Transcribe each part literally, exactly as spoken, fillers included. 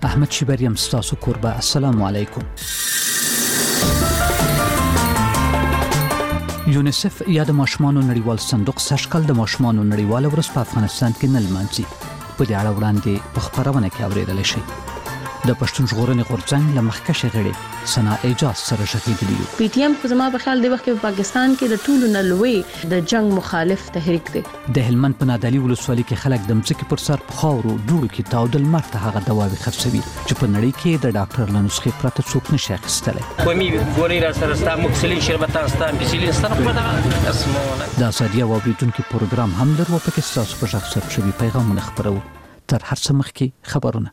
احمد شیبریم ستاسو کوربه. السلام علیکم. یونیسف یا د ماشومانو نړیوال صندوق سږکال د ماشومانو نړیواله ورځ په افغانستان کې نه لمانځي. په دې اړه وړاندې په خبرونه کې اورېدل شي. د پښتون ژغورنې غورځنګ له مخکښې غړي ثنا اعجاز سره شهیدلی. پی ټی ایم خو زما په خیال دی وخت په پاکستان کې د ټولو نه لوی د جنگ مخالف تحریک دی. د هلمند په نادعلي ولسوالۍ کې خلک د مځکې پر سر په خاورو ډوړو کې تاودل مرته هغه دواوې خرڅوي چې په نړۍ کې د ډاکټر له نسخې پرته څوک نشي اخیستلی. کومي ګولۍ را سره ستا مکسلین شربتان ستا امپیسیلین ستا په دغه اسمونه د ازادي او اوریدونکو پروګرام هم لرو په کې ستاسو په ژغ ثبت شوي پیغامونه خپرو. تر هر څه مخکې خبرونه.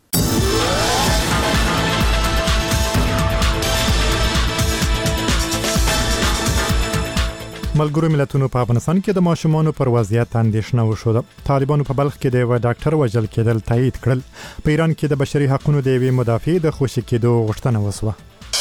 ملګرو ملتونو په افغانستان کې د ماشومانو پر وضعیت اندېښنه وشوه. طالبانو په بلخ کې د یو ډاکټر وژل کېدل تایید کړل. په ایران کې د بشري حقوقو د یوې مدافع د خوشي کېدو غوښتنه وشوه.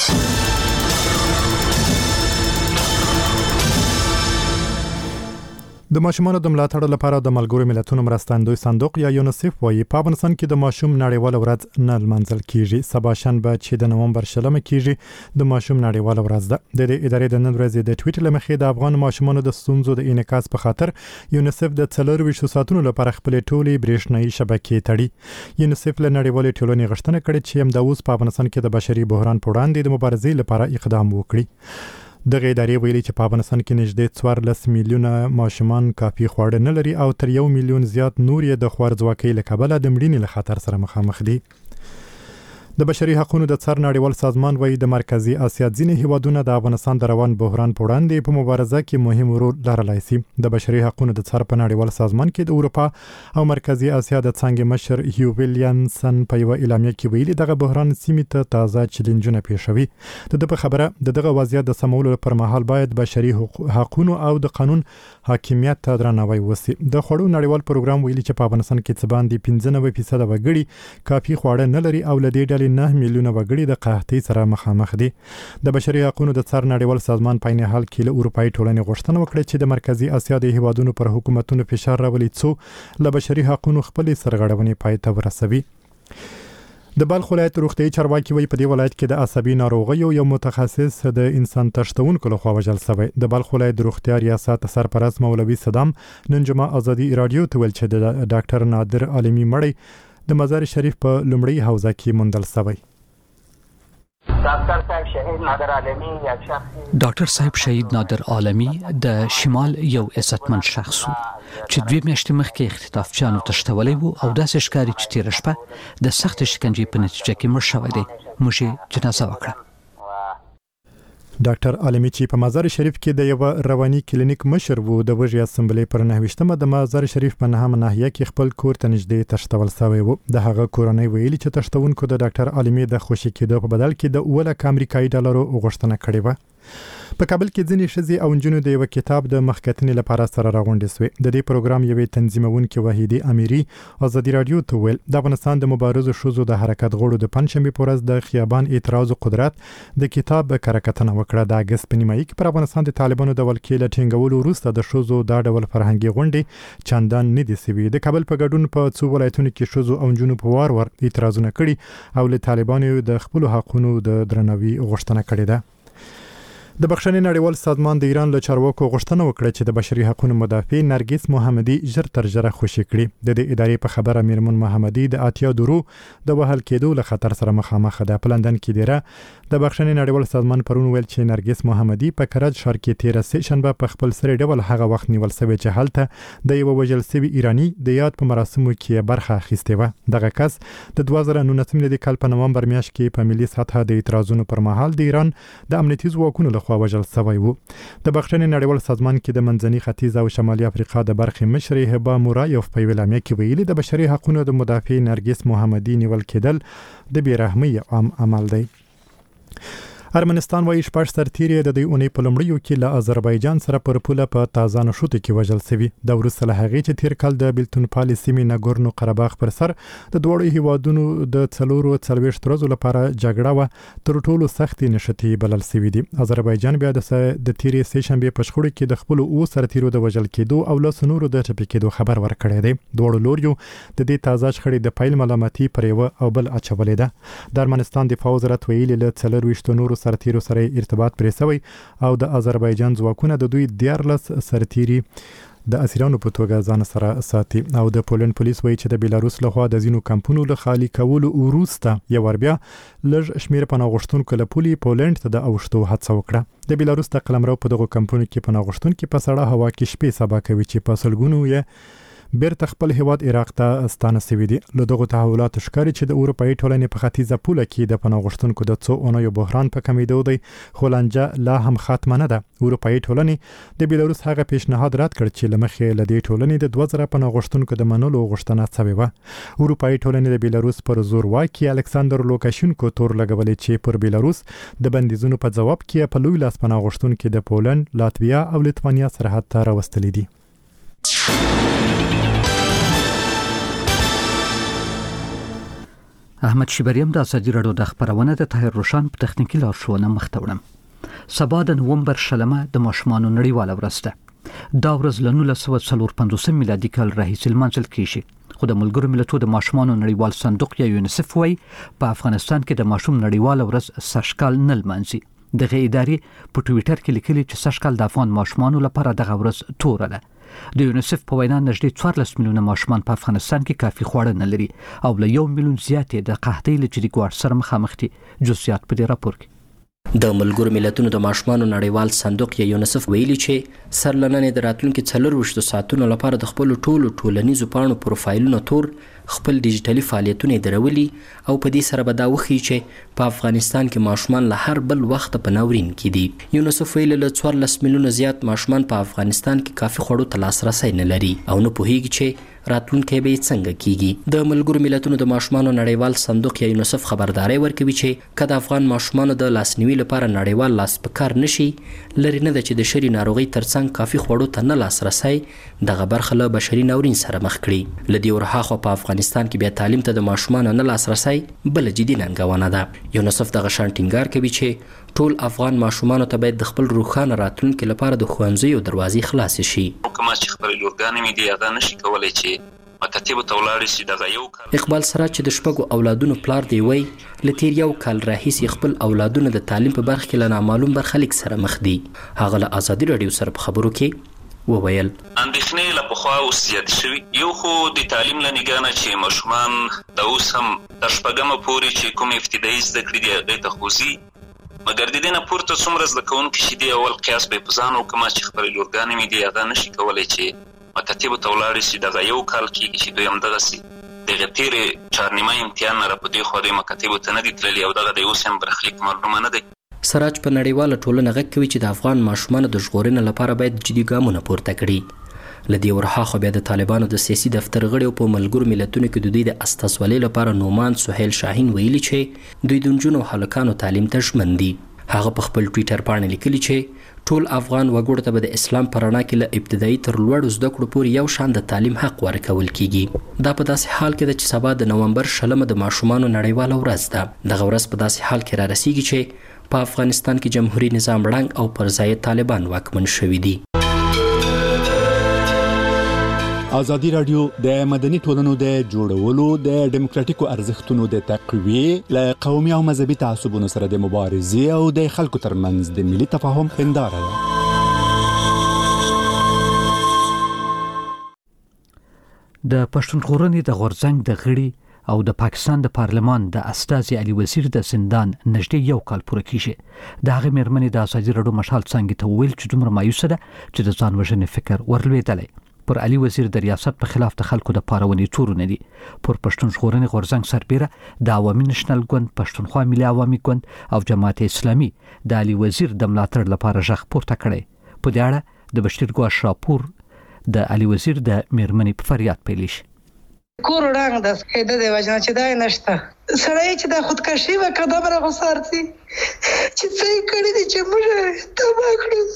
د ماشومانو د ملاتړ لپاره د ملګرو ملتونو مرستندوی صندوق یا یونیسف وايي په افغانستان کې د ماشوم نړیواله ورځ نه لمانځل کیږي. سبا شنبه چې د نومبر شلمه کیږي د ماشوم نړیواله ورځ ده. د ادارې د نن ورځې د ټویټر لمخې د افغان ماشومانو د ستونزو د انعکاس په خاطر یونیسف د څلور ویشت ساعتونو لپاره خپل ټولې برېښنايي شبکې تړي. یونیسف له نړیوالې ټولنې غوښتنه کړې چې همداوس په افغانستان کې د بشري بحران په وړاندې د مبارزې لپاره اقدام وکړي. دغه ادارې ویلي چې په افغانستان کې نږدې څوارلس میلیونه ماشومان کافي خواړه نه لري او تر یو میلیون زیات نور یې د خوارځواکۍ له کبله د مړینې له خطر سره مخامخ دي. د بشري حقوقو د څار نړیوال سازمان وایي د مرکزی اسیا ځینې هیوادونه د افغانستان د روان بحران په وړاندې په مبارزه کې مهم رول لرلای شي. د بشري حقوقو د څار په نړیوال سازمان کې د اروپا او مرکزی اسیا د څنګه مشر هیو ویلیامسن په یو اعلامیه کې ویلي دغه بحران سیمې ته تازه چیلنجونه پیښوي. دغه خبره دغه وضعیت د سمولو پر مهال باید بشري حقوقو او د قانون حاکمیت ته درناوی وشي. د خوړو نړیوال پروګرام ویلي چې په افغانستان کې څه باندې پنځه نوي فیصد وګړي کافي خواړه نه لري او لدې ډلې نه میلیونه وګړي د قحطۍ سره مخامخ دي. د بشري حقوقو د څار نړیوال سازمان په نه حال کې له اروپאי ټولنې غوښتنه وکړه چې د مرکزی اسیا د هیوادونو پر حکومتونو فشار راولي څو له بشري حقوقو خپل سرغړونې پای ته ورسوي. د بلخ ولایت روغتیايي چارواکي وایي په دې ولایت کې د عصبي ناروغیو یو متخصص د انسان تشتونکو لخوا وژل شوی. د بلخ ولایت د روغتیا ریاست سرپرست مولوي صدام نن جمعه ازادي رادیو ته ویل چې د ډاکټر نادر عالمي مړی د مزار شریف په لومړی حوزه کې موندل شوی. ډاکټر صاحب شهید نادر عالمي یا شخص ډاکټر صاحب شهید نادر عالمي د شمال یو عزتمن شخص و چې دوی میاشتې مخکې اختطافچیانو تشتولی وو او داسې ښکاري چې تېره شپه د سخت شکنجې په نتیجه کې مړ شوی دی. موږ یې جنازه وکړه. ډاکټر عالمي چې په مزار شریف کې د یو رواني کلینیک مشر وو د وژې اسمبلی پر نهویشتمه د مزار شریف په نهمه ناحیه کې خپل کور ته نږدې تشتول شوی وو. د هغه کورنۍ ویلي چې تشتونکو د ډاکټر عالمي د خوشي کېدو په بدل کې د اووه لکه امریکایي ډالرو غوښتنه کړې وه. په کابل کې ځینې ښځې او نجونو د یو کتاب د مخکتنې لپاره سره راغونډې شوې. د دې پروګرام یوې تنظیمونکې وحیدې امیري ازادي رادیو ته ویل د افغانستان د مبارزو ښځو د حرکت غړو د پنځشنبې په ورځ د خیابان اعتراض او قدرت د کتاب کارکتنه وکړه. د اګست په نیمایي کې پر افغانستان د طالبانو د ولکې له ټینګولو وروسته د ښځو دا ډول فرهنګي غونډې چندان نه دي شوي. د کابل په ګډون په څو ولایتونو کې ښځو او نجونو په وار وار اعتراضونه کړي او له طالبانو د خپل حقوقو د درناوي غوښتنه کړې ده. د بخښنې نړیوال سازمان د ایران له چارواکو غوښتنه وکړه چې د بشري حقوقو مدافع نرګس محمدي ژر تر ژره خوشي کړي. د دې ادارې په خبره میرمن محمدي د اتیا درو د وهل کېدو له خطر سره مخامخ ده. په لندن کې دیره د بخښنې نړیوال سازمان پرون ویل چې نرګس محمدي په کرج ښار کې تیره سه شنبه په خپل سری ډول هغه وخت نیول شوی چې هلته د یو وژل شوي ایرانی د یاد په مراسمو کې برخه اخیستې وه. دغه کس د دوه زره نولسم کال په نومبر میاشت کې په ملي سطح د اعتراضونو پر مهال د ایران د امنیتي ځواکونو لخوا وژل شوی و. د بخښنې نړیوال سازمان کې د منځني ختیځ او شمالي افریقا د برخې مشر هبه مورایف په اعلامیه کې ویلي د بشري حقوقو د مدافع نرګس محمدي نیول کېدل د بې رحمۍ عام عمل دی. ارمنستان وایي شپږ سرتیري د دې اونۍ په لومړیو کې له آذربایجان سره پر پوله په تازه نشوت کې وژل شوي. د وروسته له هغې چې تیر کال د بیلتون پالي سیمې ناګورنو قرهباغ پر سر د دوړو هیوادونو د څلورو څلوېښت ورځو لپاره جګړه و تر ټولو سختې نشتي بلل شوي دي. آذربایجان بیا د د تیرې سه شنبې په شخړو کې د خپل او سرتیرو د وژل کېدو او له سنورو د ټپي کېدو خبر ورکړی دی. دوړو لوریو د دې تازه شخړې د پیل ملامتي پر یو او بل اچولې ده. د ارمنستان دفاع وزارت ویلي له څلورویشت نورو سرتیرو سره ارتباط پرې شوی او د آذربایجان ځواکونه د دوی دیارلس سرتیري د اسیرانو په توګه ځان سره ساتي. او د پولند پولیس وایي چې د بیلاروس لخوا د ځینو کمپونو له خالي کولو وروسته یو ور بیا لږ شمیر پناه غوښتونکو له پولي پولند ته د اوښتو هڅه وکړه. د بیلاروس د قلمرو په دغه کمپونو کې پناه غوښتونکو په سړه هوا کې شپې سبا کوي چې په سلګونو یې بیرته خپل هیواد عراق ته ستانه شوي دي. له دغو تحولاتو ښکاري چې د اروپایي ټولنې په ختیځه پوله کې د پناه غوښتونکو د څو اونیو بحران په کمیدو دی، خو لانجه لا هم ختمه نه ده. اروپایي ټولنې د بیلاروس هغه پیشنهاد رد کړ چې له مخې له دې ټولنې د دوه زره پناه غوښتونکو د منلو غوښتنه شوې وه. اروپایي ټولنې د بیلاروس پر زور واکي الکساندر لوکاشینکو تور لګولې چې پر بیلاروس د بندیزونو په ځواب کې په لوی لاس پناه غوښتونکو د پولند، لاتویا او لیتوانیا سرحد ته راوستلې دي. احمد شیبریم د ازادي راډیو د خبرونه د طاهر روشان په تخنیکی لارښوونه مخته وړم. سبا د نومبر شلمه د ماشومانو نړیواله ورځ ده. دا ورځ له نولس سوه څلور پنځوس میلادي کال راهیسې لمانځل کیږي، خو د ملګرو ملتونو د ماشومانو نړیوال صندوق یا یونیسف وایي په افغانستان کې د ماشوم نړیواله ورځ سږکال نه لمانځي. دغه ادارې په ټویټر کې لیکلي چې سږکال د افغان ماشومانو لپاره دغه ورځ توره ده. د یونیسف په وینا نږدې څوارلس میلیونه ماشومان په افغانستان کې کافي خواړه نه لري او له یو میلیون زیات د قحطۍ له جدي ګواښ سره مخامخ دي. جزئیات په دې راپور کې. د ملګرو ملتونو د ماشومانو نړیوال صندوق یا یونیسف ویلي چې سرلننې د راتلونکي څلورویشتو ساعتونو لپاره د خپل ټولو ټولنیزو پاڼو پروفایلونو تور خپل ډیجیټلي فعالیتونه درولي او په دې سره به دا وښیي چې په افغانستان کې ماشومان له هر بل وخت په ناورین کې دي. یونیسف ویلي له څوارلس میلیونه زیات ماشومان په افغانستان کې کافي خوړو ته لاسرسی نه لري او نه پوهیږي چې راتلونکی به څنګه کیږي. د ملګرو ملتونو د ماشومانو نړیوال صندوق یا یونیسف خبرداري ورکوي چې کله افغان ماشومانو د لاسنیوي لپاره نړیوال لاس په کار نشي، لري نه ده چې د شری ناروغي ترڅنګ کافي خوړو ته نه لاسرسی دغه برخه له بشري ناورین سره مخ کړي. لدی ورهاخوا په افغانستان کې بیا تعلیم ته د ماشومانو نه لاسرسی بل جدي ننګونه ده. یونیسف دغه شان ټینګار کوي چې ټول افغان ماشومانو ته باید د خپل روښانه راتلونکي لپاره د ښوونځیو دروازې خلاصې شي. کومه چې خپل لورګانې مې دي هغه نشي کولای چې مکاتب ته ولاړ شي. دغه یو کال اقبال سراج چې د شپږو اولادونو پلار دی وای له تیر یو کال راهیسې خپل اولادونه د تعلیم په برخه کې له نامعلوم برخلیک سره مخ دي. هغه له ازادي راډیو سره په خبرو کې وویل اندېښنې له پخوا اوس زیاتې شوي. یو خو د تعلیم له نګاه چې ماشومان د اوس هم تر شپږمه پورې چې کوم ابتدایي زده کړې دي هغې ته خوځي، مګر د دې نه پورته څومره زده کوونکي چې دي اول قیاس به یې په ځان وکړم چې خپلې لورګانې مې دي هغه نشي کولی چې مکاتبو ته ولاړې شي. دغه یو کال کېږي چې دوی همدغسې دغه تېرې چهارنیمه امتحان نه را په دې خوا دوی مکاتبو ته نه دي تللي او دغه د اوس هم برخلیک معلومه نه دی. سراج په نړیواله ټولنه غږ کوي چې د افغان ماشومانو د ژغورنې لپاره باید جدي ګامونه پورته کړي. له دې ورهاخوا بیا د طالبانو د سیاسي دفتر غړي په ملګرو ملتونو کې د دوی د استازولۍ لپاره نومان سهیل شاهین ویلي چې دوی د نجونو او هلکانو تعلیم ته ژمن دي. هغه په خپل ټویټر باندې لیکلي چې ټول افغان وګړو ته به د اسلام په رڼا کې له ابتدایي تر لوړو زده کړو پورې یو شان د تعلیم حق ورکول کیږي. دا په داسې حال کې ده چې سبا د نومبر شلمه د ماشومانو نړیواله ورځ ده. دغه ورځ په داسې حال کې را رسیږي چې په افغانستان کې جمهوریت نظام ړنګ او پر ځای طالبان واکمن شوي دي. ازادي راډیو د مدني ټولنو د جوړولو د ډیموکراتیکو ارزښتونو د تقویې له قومي او مذهبي تعصبونو سره د مبارزې او د خلکو ترمنځ د ملي تفاهم هنداره ده. د پښتون ژغورنې د غورځنګ د غړي او د پاکستان د پارلمان د استازي علي وزیر د زندان نږدې یو کال پوره کیږي. د هغې مېرمنې د ازادي راډیو مشال څانګې ته وویل چې دومره مایوسه ده چې د ځان وژنې فکر ورلوېدلی. پر علي وزیر د ریاست په خلاف د خلکو د پارونې تورونه دي. پر پښتون ژغورنې غورځنګ سربیره د عوامي نشنل ګوند، پښتونخوا ملي عوامي ګوند او جماعت اسلامي د علي وزیر د ملاتړ لپاره غږ پورته کړی. په دې اړه د بشیر ګواش راپور د علي وزیر د مېرمنې په فریاد پیل شي. کور وړاندې د کېده د وجنه چې دا نشته سړی چې د خودکشي وکړه دا برغه سارتي چې څه کړی دي چې موږ تبا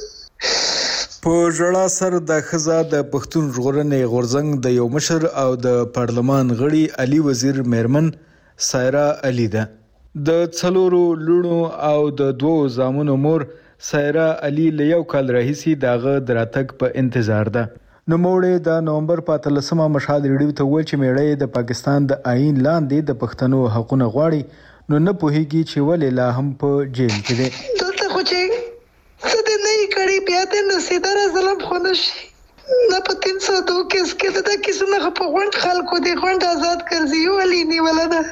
کړو. په ژړا سر د خزا د پښتون ژغورنې غورځنګ د یو مشر او د پارلمان غړي علي وزیر میرمن سایرا علي ده. د څلورو لونو او د دوو زامنو مور سایرا علي له یو کال راهیسې دغه دراتګ په انتظار ده. نو موړې د نومبر په اتلسمه مشال ریډیو ته ویل چې میړې د پاکستان د آئین لاندې د پښتنو حقوقونه غواړي نو نه پوهیږي چې ولې لا هم په جیل کې دی. دلته خو چې څه دې نه کړی بیا دې نصیدار ظلم خو نشي نه په تین سو دو کیس کې د کیسونه په غونډ خلکو دی غونډ آزاد کړی ولی نیول ده.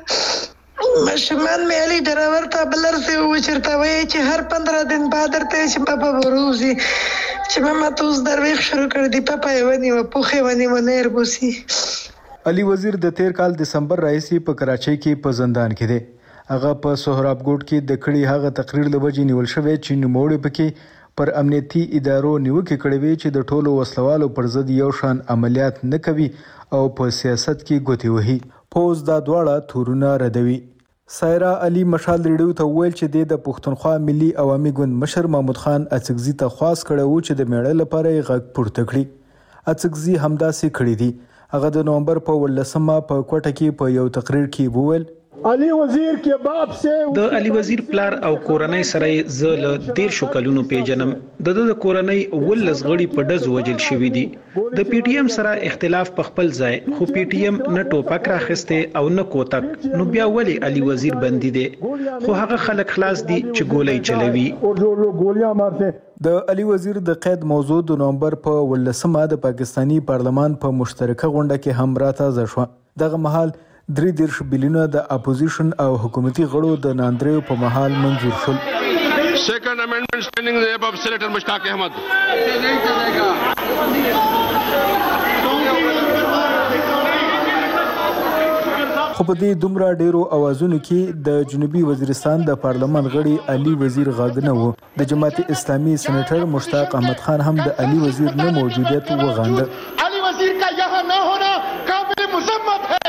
مشمن میں علی ڈرائیور تھا بلر سے وہ چرتا وے چې هر پندرہ دن بعد درته چې پاپا وروزي چې ماما توس درویخ شروع کړ دی پاپا یې ونی و پوخه ونی و نیر بوسی. علي وزیر د تیر کال دسمبر راځي په کراچۍ کې په زندان کې دی. هغه په سهراب ګوټ کې د کړي هغه تقریر لوجې نیول شوی چې نوموړي پکې پر امنیتي ادارو نیوکه کړې وي چې د ټولو وسلوالو پر ضد یو شان عملیات نه کوي او په سیاست کې ګوتې وهي. پوز دا دواړه تورونه ردوي. سایرا علي مشال ریډیو ته ویل چې د پښتونخوا ملي عوامي ګوند مشر محمود خان اڅکزي ته خواست کړی و چې د میړه لپاره یې غږ پورته کړي. اڅکزي همداسې کړی دی. هغه د نومبر په ولسمه په کوټه کې په یو تقریر کې وویل علي وزیر کې باب سه د علي وزیر پلار او کورنۍ سره ز له ډیر شو کلونو پیژنم. د د کورنۍ ولز غړي په دز وجل شوې دي. د پی ټی ایم سره اختلاف په خپل ځای خو پی ټی ایم نه ټوپک راخسته او نه کوتک نو بیا ولی علي وزیر بندي دي خو هغه خلک خلاص دي چې ګولۍ چلوي او جو ګولیا مارته. د علي وزیر د قید موضوع د نومبر په ولسمه د پاکستانی پارلمان په مشترکه غونډه کې هم راتازه شو. دغه مهال درې دیرش بلیونه د اپوزیشن او حکومتي غړو د ناندریو په مهال منظور شول. Second amendment standing in the above Senator Mushtaq Ahmed. خو په دې دومره ډیرو اوازونو کې د جنوبي وزیرستان د پارلمان غړي علي وزیر غاګ نه و. د جماعت اسلامي سېنیټر مشتاق احمد خان هم د علي وزیر نه موجودیت وغانده. علي وزیر کا یہاں نہ ہونا قابل مذمت ہے.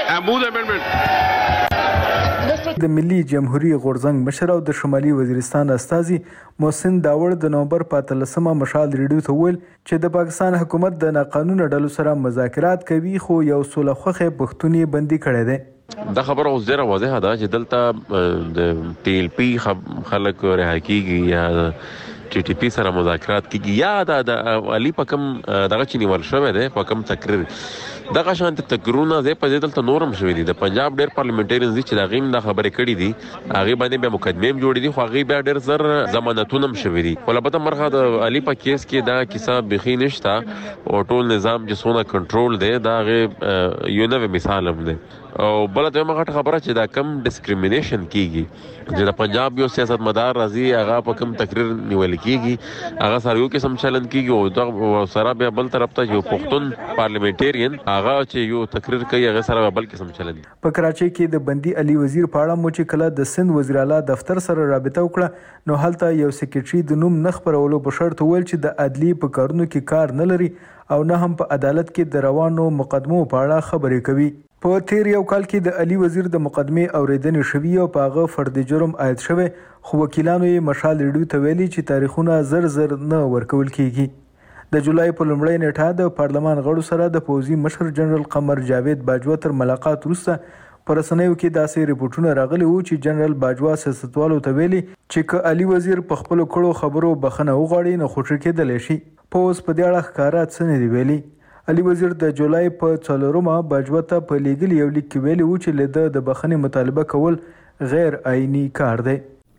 د ملي جمهوریت غورځنګ مشر او د شمالي وزیرستان استازي محسن داوړ د نومبر په اتلسمه مشال ریډیو ته ویل چې د پاکستان حکومت د ناقانونه ډلو سره مذاکرات کوي خو یو سوله خوخه پښتوني بندي کړي دي. دا خبره اوس ډیره واضحه ده چې دلته د ټي ال پی خلک رها کیږي یا ټي ټي پی سره مذاکرات کیږي یا د علي پکم دغه چینی ورشوه ده پکم تقریر دغه شانت تقریرونه زه په دې دلته نورم شوې دي. د پنجاب ډېر پارلیمنټریانز دي چې دا غیم د خبرې کړې دي هغه باندې به مقدمه هم جوړې دي خو هغه بیا ډېر زر ضمانتونه هم شوې دي. ولبته مرخه د علي په کیس کې دا کیسه بخي نشته او ټول نظام چې سونه کنټرول دی دا غي یو نوې مثال هم دی. او بل ته موږ خبره چې دا کم ډیسکریمینیشن کیږي چې د پنجاب یو سیاست مدار راځي هغه په کم تقریر نیول کیږي هغه سره یو قسم چلن کیږي او د سره بیا بل طرف ته یو پښتون پارلیمنټریان هغه چې یو تقریر کوي هغه سره بل قسم چلن. په کراچۍ کې د بندي علي وزیر په اړه مو چې کله د سند وزیر اعلی دفتر سره رابطه وکړه نو هلته یو سیکریټري د نوم نه خبرولو په شرط ویل چې د عدلی په کارونو کې کار نه لري او نه هم په عدالت کې د روانو مقدمو په اړه خبرې کوي. په تیر یو کال کې د علي وزیر د مقدمې اوریدنې شوې او په هغه فرد جرم عاید شوی خو وکیلانو یې مشال ریډیو ته ویلي چې تاریخونه زر زر نه ورکول کیږي. د جولای په لومړۍ نیټه د پارلمان غړو سره د پوځي مشر جنرال قمر جاوید باجوا تر ملاقات وروسته پر رسنیو کې داسې رپورټونه راغلي وو چې جنرال باجوا سیاستوالو ته ویلي چې که علي وزیر په خپل کړو خبرو بخنه وغواړي نو خوشی کېدلی شي. پوز په دې اړه ښکاره څه نه دی ویلي. علي وزیر د جولای په څلورمه باجوا ته په لیږلي یو لیک کې ویلي وو چې له د بخښنې مطالبه کول غیر آئینی کار دی.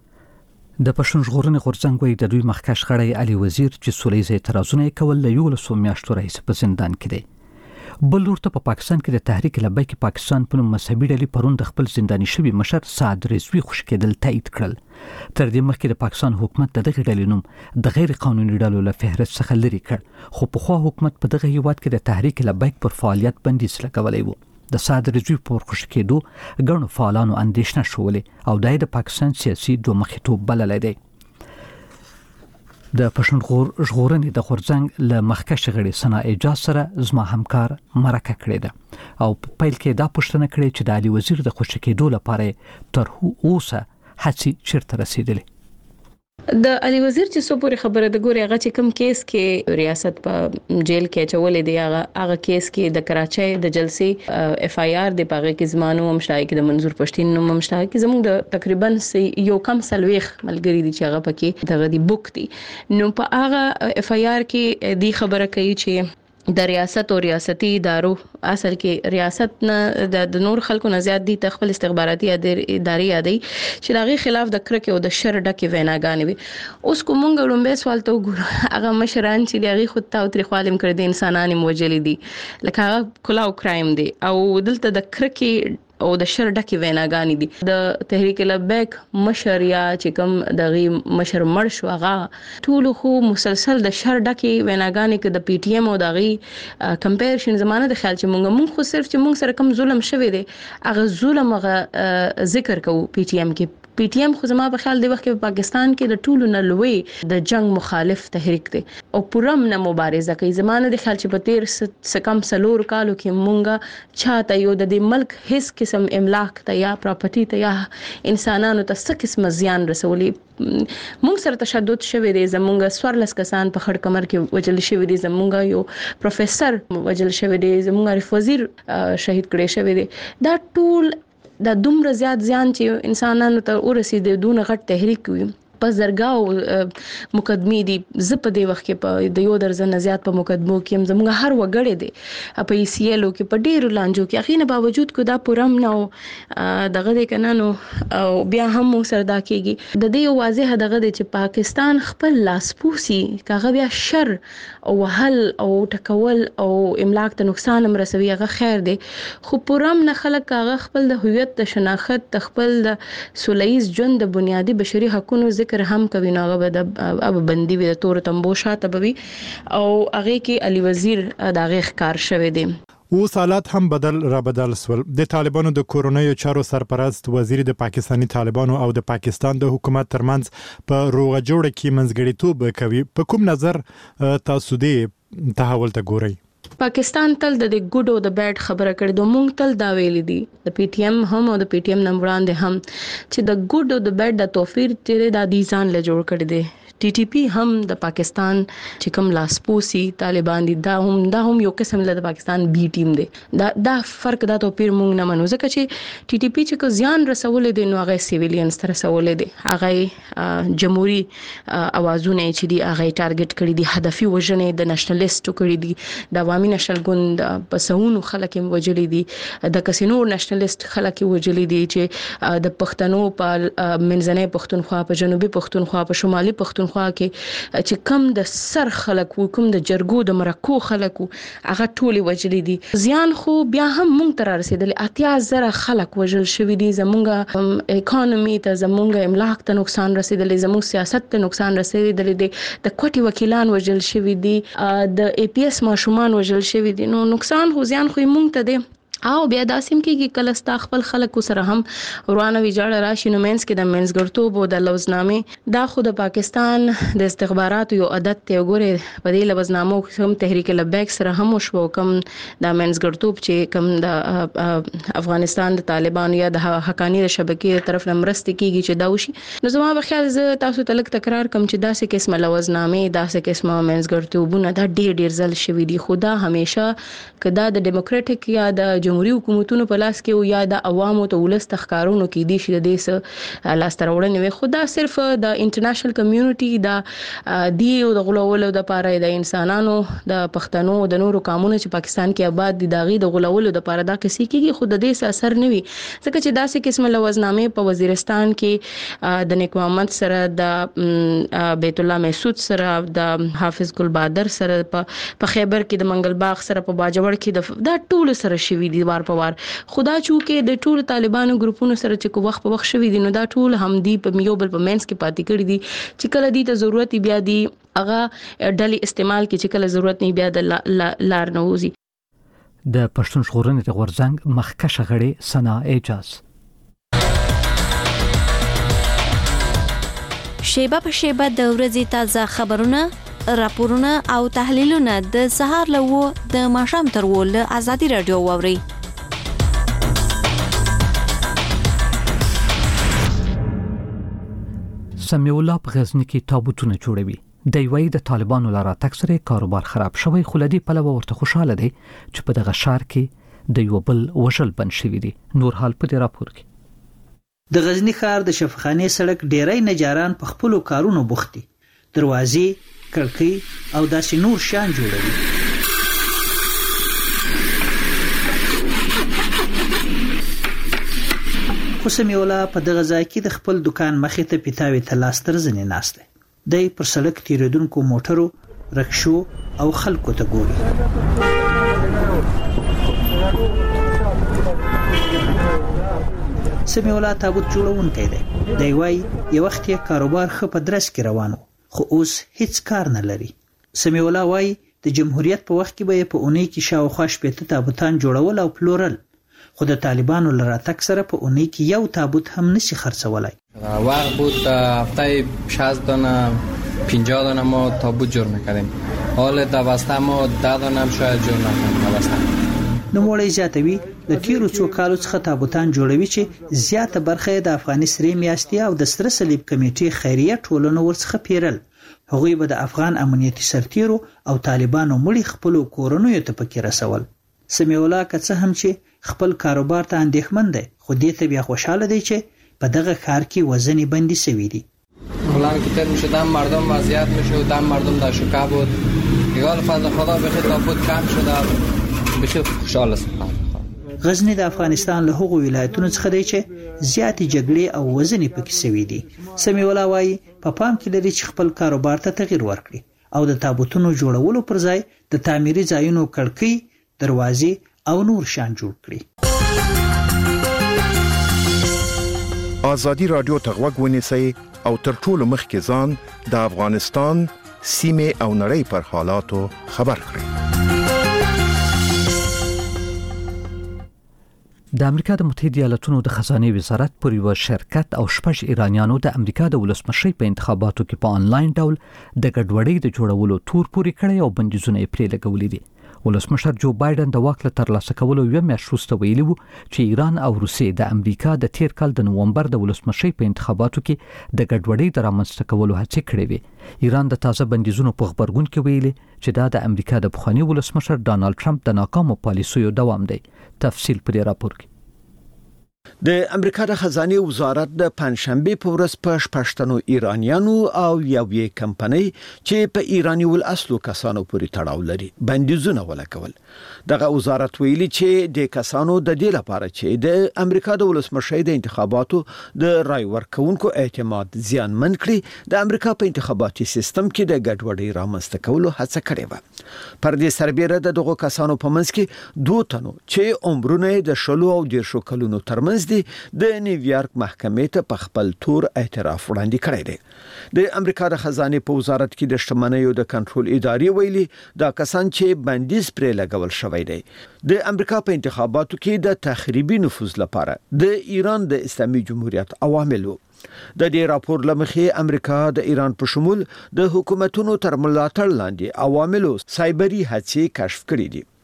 د پښتون ژغورنې غورځنګ وایي د دوی مخکښ غړی علي وزیر چې سولیز اعتراضونه یې کول له یولسو میاشتو راهیسې په زندان کې دی. بل لور ته په پاکستان کې د تحریک لبیک پاکستان په نوم مذهبي ډلې پرون د خپل زنداني شوي مشر سعد رضوي خوشي کېدل تایید کړل. تر دې مخکې د پاکستان حکومت د دغې ډلې نوم د غیر قانوني ډلو له فهرست څخه لرې کړ خو پخوا حکومت په دغه هیواد کې د تحریک لبیک پر فعالیت بندیز لګولی و. د سعد رضوي پر خوشي کېدو ګڼو فعالانو اندېښنه شولې او دا یې د پاکستان سیاسي دومخیتوب بللی دی. د پښتون ژغورنې د غورځنګ له مخکښ غړي سنا اعجاز سره زما همکار مرکه کړې ده او په پیل کې دا پوښتنه کړې چې د علي وزیر د خوشی کېدو لپاره تر اوسه هڅې چیرته رسیدلې. د علي وزیر چې څو پورې خبره د ګوري هغه چې کوم کیس کې ریاست په جیل کې چولې دی هغه هغه کیس کې د کراچۍ د جلسې اف آی آر د پاغه کې زمانو مشتای کې د منظور پښتين نوم مشتای کې زموږ د تقریبا یو کم سلويخ ملګری دي چې هغه پکې دغه دی بوک دي نو په هغه اف آی آر کې دی خبره کوي چې د ریاست او ریاستي ادارو اصل کې ریاست نه د نور خلکو نه زیات دي تخپل استخباراتي ادارې یادي چې دغه خلاف د کرکه او د شر ډکه ویناګانې وي. اوس کومنګ لومبه سوال ته وګورو هغه مشران چې دغه خود تا او تر خالم کړ دي انسانان موجلي دي لکه هغه کلاو کرایم دي او دلته د کرکه او د شر ډکه ویناګانې دي. د تحریک لبیک مشر یا چې کوم دغه مشر مړ شو هغه ټول خو مسلسل د شر ډکه ویناګانې کې د پی ټی ایم او دغه کمپیریشن زمانه د خیال چې مونږ مونږ خو صرف چې مونږ سره کوم ظلم شوی دی هغه ظلم هغه ذکر کوو پی ټی ایم کې. پی ټی ایم خو زما په خیال دی وخت په پاکستان کې د ټولو نه لوی د جنگ مخالف تحریک دی او پرم نه مبارزه کوي. زمانه د خیال چې په تیر سکم سلور کالو کې مونږه چاته یو د ملک هیڅ قسم املاک ته یا پراپرټي ته یا انسانانو ته څه قسم زیان رسولي. مونږ سره تشدد شوی دی زمونږ سوارلس کسان په خړ کمر کې وجل شوی دي زمونږ یو پروفیسور وجل شوی دی زمونږ عارف وزیر شهید کړي شوی دی. دا ټول د دومره زیات ځان چې انسانانو ته ورسېد دونه غټ تحریک وي په زرګاو مقدمي دي ز په دی وخت کې په د یو درزن زیات په مقدمو کې زموږ هر وګړي دي په ای سی ایل او کې په ډیرو لانجو کې اخینه باوجود کو دا پرم نه دغه د کنانو او بیا هم موږ سره دا کېږي د دې واضح دغه چې پاکستان خپل لاسپوسی کاغه بیا شر او هل او ټکول او املاک ته نقصان هم رسوي هغه خیر دی خو پرم نه خلک کاغه خپل د هویت د شناخت خپل د سولهییز ژوند د بنیادی بشري حقوقو ذکر هم کوي نو هغه د اب بندي وي د تور تمبو شاته بوي او هغه کې علي وزیر دغه ښکار شوی دی. او حالات هم بدل را بدل سول. د طالبانو د کورونایي چارو سرپرست وزیر د پاکستانی طالبانو او د پاکستان د حکومت ترمنځ په روغه جوړه کې منځګړیتوب کوي. په کوم نظر تاسو دې تحول ته ګورئ؟ پاکستان تل د ګډ او د بیډ خبره کړې دوه مونږ تل دا ویل دي د پی ټی ایم هم او د پی ټی ایم نمبران دي هم چې د ګډ او د بیډ د توفیر چې د دیزان له جوړ کړی دي. ټي ټي پی هم د پاکستان چې کوم لاسپوسی طالبان دي دا هم دا هم یو قسم له پاکستان بی ټیم دي. دا دا فرق دا توپیر مونږ نه منو ځکه چې ټي ټي پی چې کو زیان رسول دي نو هغه سیویلینز تر رسول دي هغه جمهوریت اوازونه چې دي هغه ټارګټ کړی دي هدفي وژنې د نېشنلیسټو کړی دي د عوامي نشل ګوند پسونو خلک وجلې دي د کسینو نېشنلیسټ خلک وجلې دي چې د پښتنو په منځنۍ پښتونخوا په جنوبي پښتونخوا په شمالي پښتونخوا خوا کې چې کم د سر خلک کوم د جرګو د مرکو خلک هغه ټولي وجلې دي زیان خو بیا هم مونږ تر رسیدلې اتیا زره خلک وجل شوی دي زمونږ اکانومي ته زمونږ املاک ته نقصان رسیدلې زمونږ سیاست ته نقصان رسیدلې دي د کوټي وکیلان وجل شوی دي د ای پی ایس ماشومان وجل شوی دي نو نقصان خو زیان خو مونږ ته دي او بیا داسیم کې کله ستا خپل خلکو سره هم ورانه ویجاړه راشي نو مینس کې د منځګړتوب او د لوزنامې دا خو د پاکستان د استخباراتو یو عادت ته وګوره په دې لوزنامو کوم تحریک لبیک سره هم شو کوم د منځګړتوب چې کوم د افغانستان د طالبانو یا د حقانی شبکې طرف نمرست کیږي چې دا وشي نو زما په خیال ز تاسو تلک تکرار کوم چې داسې قسمه لوزنامې داسې قسمه منځګړتوبونه دا ډیر ډیر ځل شوي دي خدا همیشه کدا د ډیموکراټک یا د جمهوریت حکومتونو په لاس کې یا د عوامو ته ولست تخکارونو کې دي چې د دې لاس ترورنې وي خدا صرف د انټرنیشنل کمیونټي د دی او د غلولو د پاره د انسانانو د پښتنو د نورو قومونو چې پاکستان کې آباد دي داغي د غلولو د پاره دا کسي کېږي خود د دې اثر نه وي ځکه چې داسې قسمه لوزنامې په وزیرستان کې د نیک محمد سره د بیت الله محسود سره د حافظ ګل بادر سره په خیبر کې د منګل باغ سره په باجوړ کې د ټول سره شوي دي وار په وار خدا چونکې د ټول طالبانو ګروپونو سره چې کو وخت په وخت شوي دي نو دا ټول هم دی په میو بل په مینس کې پاتې کړی دي چې کله دي ته ضرورت بیا دی هغه ډلې استعمال کې چې کله ضرورت نه بیا د لار نه وځي. د پښتون ژغورنې د غورځنګ مخکښ غړي سنا اعجاز شیبه په شیبه د ورځې تازه خبرونه، راپورونه او تحلیلونه د سهار له و د ماښام تر و له آزادي رادیو واوري. سمیع الله په غزنی کې تابوتونه جوړوي. د وی د طالبانو لاره تک سره کاروبار خراب شوی، خو لدی په لور ورته خوشاله دي چې په دغه شهر کې د یو بل وژل بن شوی دي. نور حال په دې راپور کې. د غزنی ښار د شفخانه سړک ډیری نجاران په خپل کارونو بوخت دي. دروازې، کړکۍ او داسې نور شان جوړوي. خو سمیع الله په دغه ځای کې د خپل دکان مخې ته پیتاوي ته لاس تر ځنې ناشته. د پر سړک تیریدونکو موټرو، رکشو او خلکو ته ګوري. سمیع الله تابوت جوړونکی دی. دی وايي یو وخت یې کاروبار ښه په درس کې روانو، خو اوس هیڅ کار نه لري. سمیع الله وايي د جمهوریت په وخت کې به په اونۍ کې شاوخوا شپږ تابوتان جوړول او پلورل، خو د طالبانو لاره تک سره په اونۍ کې یو تابوت هم نشي خرڅولای. وقت بود هفته شصت دانه پنجاه دانه ما تابوت جور میکردیم، حال دوسته ما ده دانه هم شاید جور نکنیم دوسته. نوموړی زیاتوي د تیرو څو کالو څخه تابوتان جوړوي چې زیاته برخه د افغاني سرې میاشتې او د سره صلیب کمیټې خیریه ټولنو ورڅخه پیرل. هغوی به د افغان امنیتي سرتیرو او طالبانو مړي خپل کورونو ته پکې رسول. سمیع الله که څه هم چې خپل کاروبار ته اندېښمن دی، خو دې ته بیا خوشاله دی چې په دغه کار کې وزنی بندي شوی دی. کلا که تر میشه دم مردم وضعیت میشه و دم مردم در شوکه بود. دیگه فضل خدا بخیر تابوت کم شده، بخیر خوشحال است. غزنی د افغانستان له هغو ولایتونو څخه دی چې زیاتې جګړې او وزنی پکې شوی دي. سمیع الله وايي په پام کې لري چې خپل کاروبار ته تغییر ورکړي او د تابوتونو جوړولو پر ځای د تعمیري ځایونو کړکۍ، دروازې او نور شان جوړ کړي. آزادی رادیو ته غوږ ونیسئ او تر ټولو مخکې ځان د افغانستان سیمې او نړۍ پر حالاتو خبر کړئ. د امریکا د متحده ایالاتونو د خزانه وزارت پر یو شرکت او شپږ ایرانیانو د امریکا د ولسمشر په انتخاباتو کې په انلاین ډول د ګډوډۍ د جوړولو تور پوري کړی او بندیزونه یې پرې لګولي دي. ولسمشر جو بایدن د واک له ترلاسه کولو یو میاشت وروسته ویلي وو چې ایران او روسیې د امریکا د تیر کال د نوومبر د ولسمشر په انتخاباتو کې د ګډوډۍ د رامنځته کولو هڅې کړې وې. ایران د تازه بندیزونو په خبرګون کې ویلي چې دا د امریکا د پخوانی ولسمشر ډانلډ ټرمپ د ناکامو پالیسیو دوام دی. تفصیل په دې راپور کې. د امریکا د خزانه وزارت د پنځشنبه په ورځ په شپږتنو ایرانیانو او یوې کمپنۍ چې په ایرانی ول اصلو کسانو پورې تړاو لري بندیزونه ولګول. دغه وزارت ویلي چې د کسانو د دې لپاره چې د امریکا د ولسمشر د انتخاباتو د رای ورکونکو اعتماد زیانمن کړي، د امریکا په انتخاباتي سیستم کې د ګډوډۍ رامنځته کولو هڅه کړې و. پر دې سربېره د دغو کسانو په منځ کې دوه تنو چې عمرونه د شلو او دیرشو کلونو ترمنځ دي د نیویارک محکمې ته په خپل تور اعتراف وړاندې کړی دی. د امریکا د خزانه په وزارت کې د شتمنیو د کنټرول ادارې ویلي دا کسان چې بندیز پرې لګول شوی دی د امریکا په انتخاباتو کې د تخریبي نفوذ لپاره د ایران د اسلامي جمهوریت عوامل وو. د دې راپور لمخې امریکا د ایران په شمول د حکومتونو تر ملاتړ لاندې عواملو سایبری هڅې کشف کړې دي.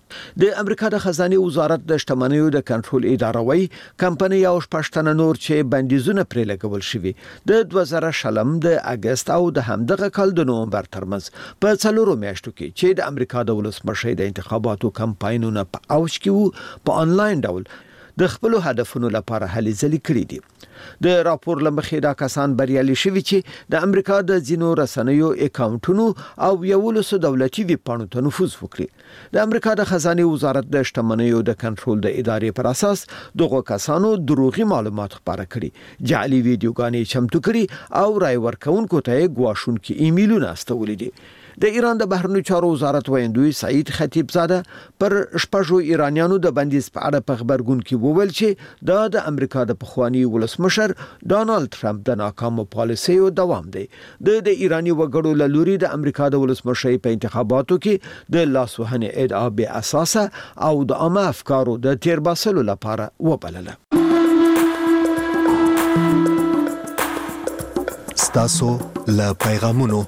د امریکا د خزانه وزارت د شتمنیو د کنټرول اداره وایي کمپنۍ او شپږتنه نور چې بندیزونه پرې لګول شوي د دوه زره شلم د اگست او د همدغه کال د نومبر ترمنځ په څلورو میاشتو کې چې د امریکا د ولسمشر د انتخاباتو کمپاینونه په اوج کې وو په انلاین ډول د خپل هدفونو لپاره هلې ځلې کړې دي. د راپور لمخې دا کسان بریالي شوي چې د امریکا د ځینو رسنیو اکاونټونو او یولسو دولتي ویبپاڼو ته نفوذ وکړي. د امریکا د خزانه وزارت د شتمنیو د کنټرول د ادارې پر اساس دغه کسانو دروغي معلومات خپاره کړي، جعلي ویډیوګانې چمتو کړي او رای ورکونکو ته ګواښونکي ایمیلونه استولي دي. د ایران د بهرنیو چارو وزارت ویندوی سعید خطیب زاده پر شپږو ایرانیانو د بندیز په اړه په خبرګون کې وویل چې دا د امریکا د پخوانی ولسمشر ډانلډ ټرمپ د ناکامو پالیسیو دوام دی. د د ایرانی وګړو له لوري د امریکا د ولسمشر په انتخاباتو کې د لاسوهنې ادعا به اساسه او د عامه افکارو د تیرباسلو لپاره وبلله. ستاسو له پیغامونو.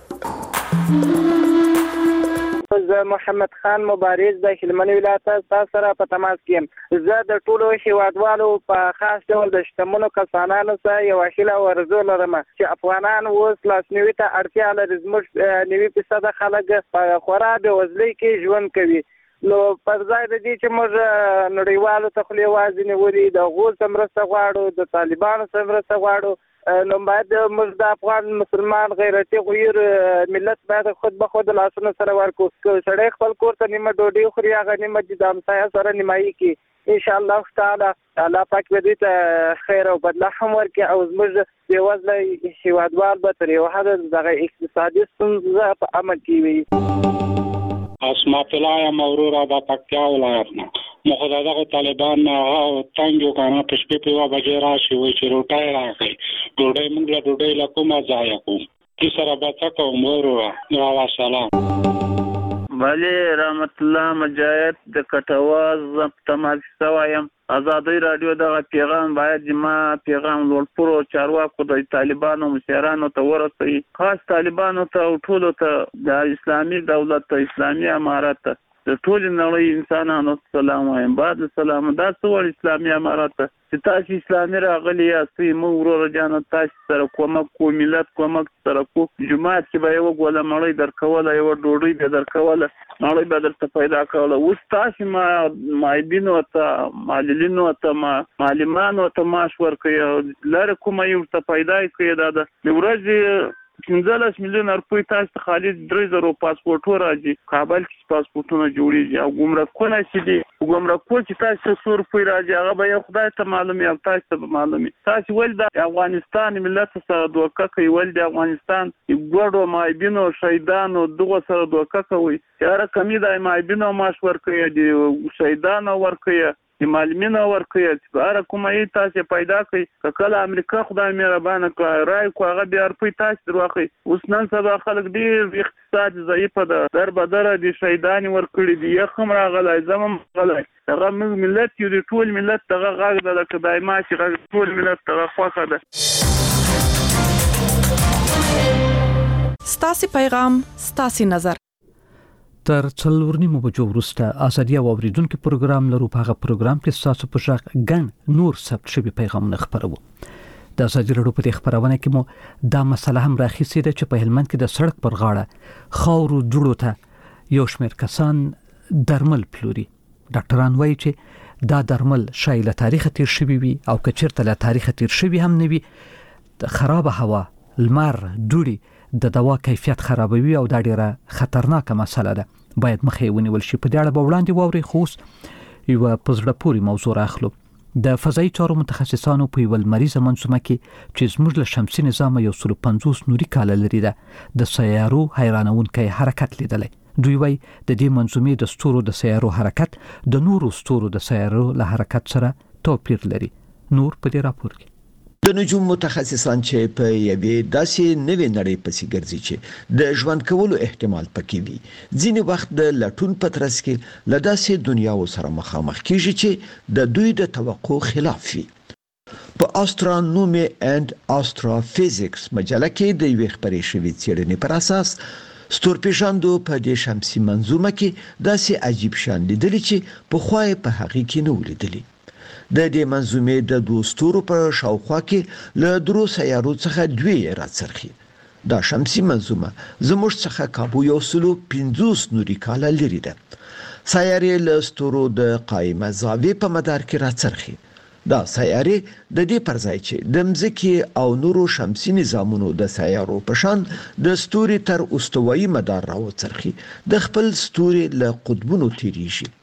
زه محمد خان مبارز د هلمند ولایت تاسو سره په تماس کې یم. زه د ټولو هیوادوالو په خاص ډول د شتمنو کسانانو سره یو هیله ورزو لرم چې افغانان اوس لاسنیوي ته اړتیا لري. زموږ نوي فیصد خلک په خورا بېوزلۍ کې ژوند کوي. نو پر ځای د دې چې موږ نړیوالو ته خولې وازې نیولي د هغو څخه مرسته غواړو، د طالبانو څخه مرسته غواړو، نو باید موږ د افغان مسلمان غیرتي غویر ملت باید خود به خود لاسونه سره ورکو. که سړی خپل کور ته نیمه ډوډۍ خوري هغه نیمه د همسایه سره نیمایي کړي. انشاءالله تعالی الله پاک به دوی ته خیر او بدله هم ورکړي او زموږ بېوزله هېوادوال به تر یوه حده دغه اقتصادي ستونزه په امن کې وي. اسمت الله یم وروره د پکتیا ولایت نه. مو خو دغه طالبان هغه تنګ یو کنه په شپې په یوه بجې راشي وایي چې روټۍ راکړئ. ډوډۍ موږ له ډوډۍ له کومه ځایه کوو؟ دې سره به څه کوم وروره؟ نو وسلام. بله رحمت الله مجاهد د کټواز تماس سوایم. ازادي رادیو دغه پیغام باید ما پیغام لوړپورو چارواکو د طالبانو مشرانو ته ورسوي، خاص طالبانو ته او ټولو ته د اسلامي دولت ته اسلامي امارت ته د ټول نړۍ انسانانو سلام وایم. بعد سلام دا څور اسلامي امارت ته چې تاسو اسلامي راغلي یاستئ، موږ ورور جان تاسو سره کومک کو ملت کومک سره کو جماعت کې به یو ګوله مړی درکوله، یو ډوډۍ به درکوله، مړی به درته پیدا کوله. اوس تاسو ما مایبینو ته معللینو ته ما معلمانو ته معاش ورکوي، لاره کومه یو ته پیدا کوي. دا د ورځې پنځلس میلیونه روپۍ تاسو ته خالي درې زره پاسپورټ راځي. کابل کې پاسپورټونه جوړېږي او ګمرکونه چې دي ګمرکونه چې تاسو ته څو روپۍ راځي هغه به یو خدای ته معلومي او تاسو ته به معلومي. تاسو ولې د افغانستان ملت سره دوکه کوي؟ ولې د افغانستان ګوډو مایبینو شهیدانو دغه سره دوکه کوي؟ یاره کمی د مایبینو معاش ورکوي، د شهیدانو ورکوي، د معلمینو ورکوي، چې هر کومه یې تاسو پیدا کوي. که کله امریکا خدای مهربانه کړي رای کو هغه بیا روپۍ تاسو دروخي. اوس نن سبا خلک ډېر اقتصاد ضعیفه ده، در بدره د شهیدانې ورکړي دي، یخ هم راغلی زمم راغلی. هغه موږ ملت یو د ټول ملت دغه غږ ده لکه دایما چې غږ ټول ملت دغه خوښه ده. ستاسو پیغام ستاسو نظر. تر څلور نیمو بجو وروسته ازادي او اوریدونکو پروګرام لرو. په هغه پروګرام کې تاسو په شک ګڼ نور ثبت شوي پیغامونه خبرو. د ازادي رادیو په خبرونه کې مو دا مسله هم راخیستې ده چې په هلمند کې د سړک پر غاړه خاورو جوړو ته یو شمېر کسان درمل پلوري. ډاکټران وایي چې دا درمل شاید له تاریخ تیر شوي وي او که چیرته له تاریخ تیر شوي هم نه وي، د خراب هوا، لمر، دوړي د دوا کیفیت خرابوي او دا ډیره خطرناکه مسله ده. باید مخې ونیول شي. په دې اړه به وړاندې واوري. خو یو په زړه پورې موضوع راخلو. د فضایي چارو متخصصانو په یو لمریزه منظومه کې چې زموږ له شمسي نظام یو سل پنځوس نوري کاله لري ده د سیارو حیرانونکی حرکت لیدلی. دوی وایي د دې منظومې د ستورو د سیارو حرکت د نورو ستورو د سیارو له حرکت سره توپیر لري. نور په دې راپور کې د نجوم متخصصان چې په یوې داسې نوې نړۍ پسې ګرځي چې د ژوند کولو احتمال پکې وي، ځینې وخت د لټون په ترڅ کې له داسې دنیاو سره مخامخ کیږي چې د دوی د توقع خلاف وي. په آسترونومي اند آستروفیزیکس مجله کې د یوې خبرې شوې څېړنې پر اساس ستورپیژندو په دې شمسي منظومه کې داسې عجیب شیان لیدلي چې پخوا یې په هغې کې نه ولیدلي. د دې منظومې د دوه ستورو په شاوخوا کې له درو سیارو څخه دوی راڅرخي. دا شمسي منظومه زموږ څخه کابو یو سلو پنځوس نوري کاله لري ده. سیارې له ستورو د قایمه زاویې په مدار کې راڅرخي. دا سیارې د دې پر ځای چې د مځکې او نورو شمسي نظامونو د سیارو په شان د ستوري تر استوایي مدار راوڅرخي، د خپل ستوري له قطبونو تیریږي.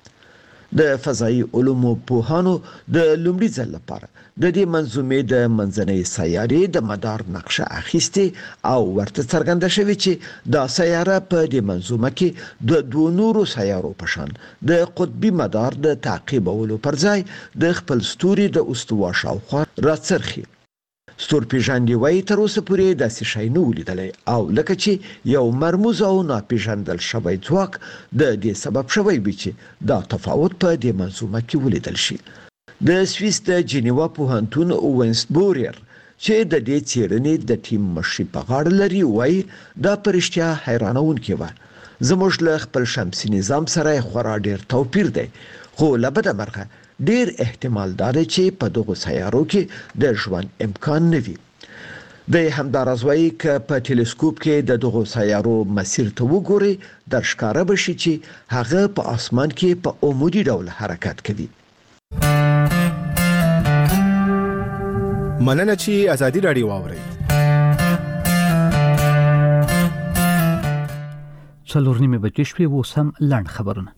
د فضایي علومو پوهانو د لومړي ځل لپاره د دې منظومې د منځنۍ سیارې د مدار نقشه اخیستې او ورته څرګنده شوې چې دا سیاره په دې منظومه کې د دوه نورو سیارو په شان د قطبي مدار د تعقیبولو پر ځای د خپل ستوري د استوا شاوخوا راڅرخي. ستورپیژندي وایي تر اوسه پورې داسې شی نه ولیدلی او لکه چې یو مرموز او ناپیژندل شوی ځواک د دې سبب شوی وي چې دا تفاوت په دې منظومه کې ولیدل شي. د سویس د جنیوا پوهنتون وینس بوریر چې د دې څېړنې د ټیم مشري په غاړه لري وایي دا پرشتیا حیرانونکې وه. زموږ له خپل شمسي نظام سره خورا ډیر توپیر دی، خو له بده مرغه ډیر احتمال دار چې په دغو سیارو کې د ژوند امکان نه وي. د همداراز وایي که په ټلسکوپ کې د دغو سیارو مسیر ته وګوري در ښکاره بشي چې هغه په اسمان کې په عمودي ډول حرکت کوي. مننه چې ازادي راډیو واورئ. څلور نیمه بجې شوې و سم لاند خبرونه.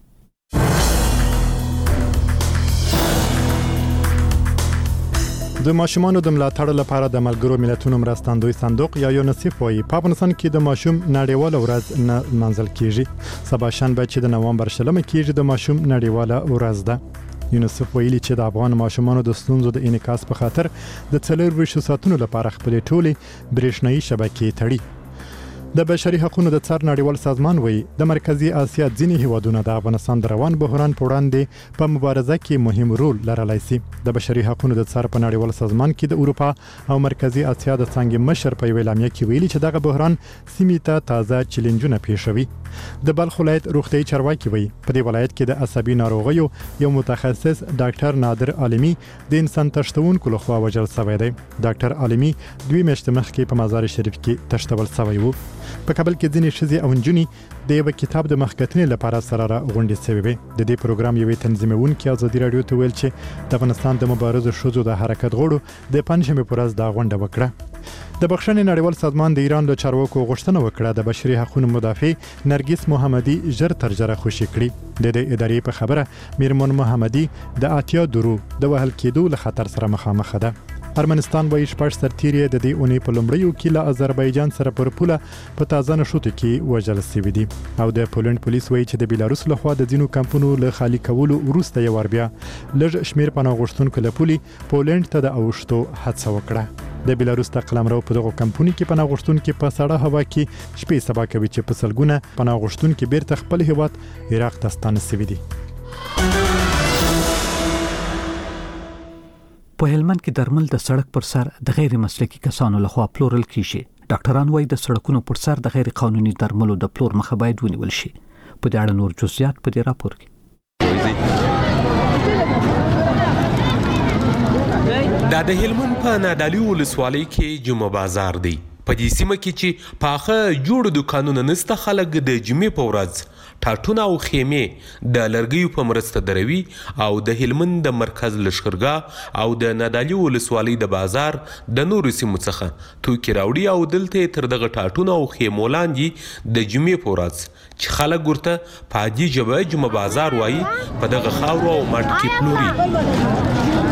د ماشومانو د ملاتړ لپاره د ملګرو ملتونو مرستندوی صندوق یا یونیسف وايي په افغانستان کې د ماشوم نړیواله ورځ نه منځل کیږي. سبا شنبه چې د نومبر شلمه کیږي د ماشوم نړیواله ورځ ده. یونیسف ویلي چې د افغان ماشومانو د ستونزو د انعکاس په خاطر د څلور ویشت ساعتونو لپاره خپل ټولي برېښنايي شبکې تړي. د بشري حقوقو د څار نړیوال سازمان وایي د مرکزی اسیا ځینې هیوادونه د افغانستان د روان بحران په وړاندې په مبارزه کې مهم رول لرلای شي. د بشري حقوقو د څار په نړیوال سازمان کې د اروپا او مرکزی اسیا د څنګه مشر په اعلامیه کې ویلي چې دغه بحران سیمې ته تازه چیلنجونه پیښوي. د بلخ ولایت روغتي چارواکي وایي په دې ولایت کې د عصبي ناروغیو یو متخصص ډاکټر نادر عالمي د انسان تشتونکو لخوا وژل شوی دی. ډاکټر عالمي دوی میاشتې مخکې په مزار شریف کې تشتول شوی وو. په کابل کې ځینې ښځې او نجونې د یو کتاب د مخکتنې لپاره سره غونډې شوې وي. د دې پروګرام یوې تنظیمونکې ازادي راډیو ته ویل چې د افغانستان د مبارزو ښځو د حرکت غړو د پنځمې پر ورځ دا غونډه وکړه. د بخښنې نړیوال سازمان د ایران له چارواکو غوښتنه وکړه د بشري حقوقو مدافع نرګس محمدي ژر تر ژره خوشي کړي. د دې ادارې په خبره میرمن محمدي د اتیا درو د وهل کېدو له خطر سره مخامخ ده. ارمنستان وایي شپږ سرتیري د دې اونۍ په لومړیو کې له آذربایجان سره پر پوله په تازه نشوتو کې وژل شوي دي. او د پولند پولیس وایي چې د بیلاروس لخوا د ځینو کمپونو له خالي کولو وروسته یو ور بیا لږ شمیر پناه غوښتونکو له پولي پولند ته د اوښتو هڅه وکړه. د بیلاروس د قلمرو په دغه کمپونی کې پناه غوښتونکو په سړه هوا کې شپې سبا کوي چې په سلګونه پناه غوښتونکو بیرته خپل هیواد عراق ته ستانه شوي دي. په هلمند کې درمل د سړک پر سر د غیر مسلکي کسانو لخوا پلورل کیږي. ډاکټران وايي د سړکونو پر سر د غیر قانوني درملو د پلور مخه باید ونیول شي. په دې اړه نور جزئیات په دې راپور کې. دا د هلمند په نادعلي ولسوالۍ کې جمعه بازار دی. په دې سیمه کې چې پاخه جوړ دکانونه نسته، خلک د جمعې په ورځ ټاټونه او خیمې د لرګیو په مرسته دروي او د هلمند د مرکز لشکرګاه او د نادعلي ولسوالۍ د بازار د نورو سیمو څخه توکي راوړي او دلته تر دغه ټاټونه او خیمو لاندې د جمعې په ورځ چې خلک ورته په عادي ژبه جمعه بازار وایي په دغه خاورو او مټ کې پلوري.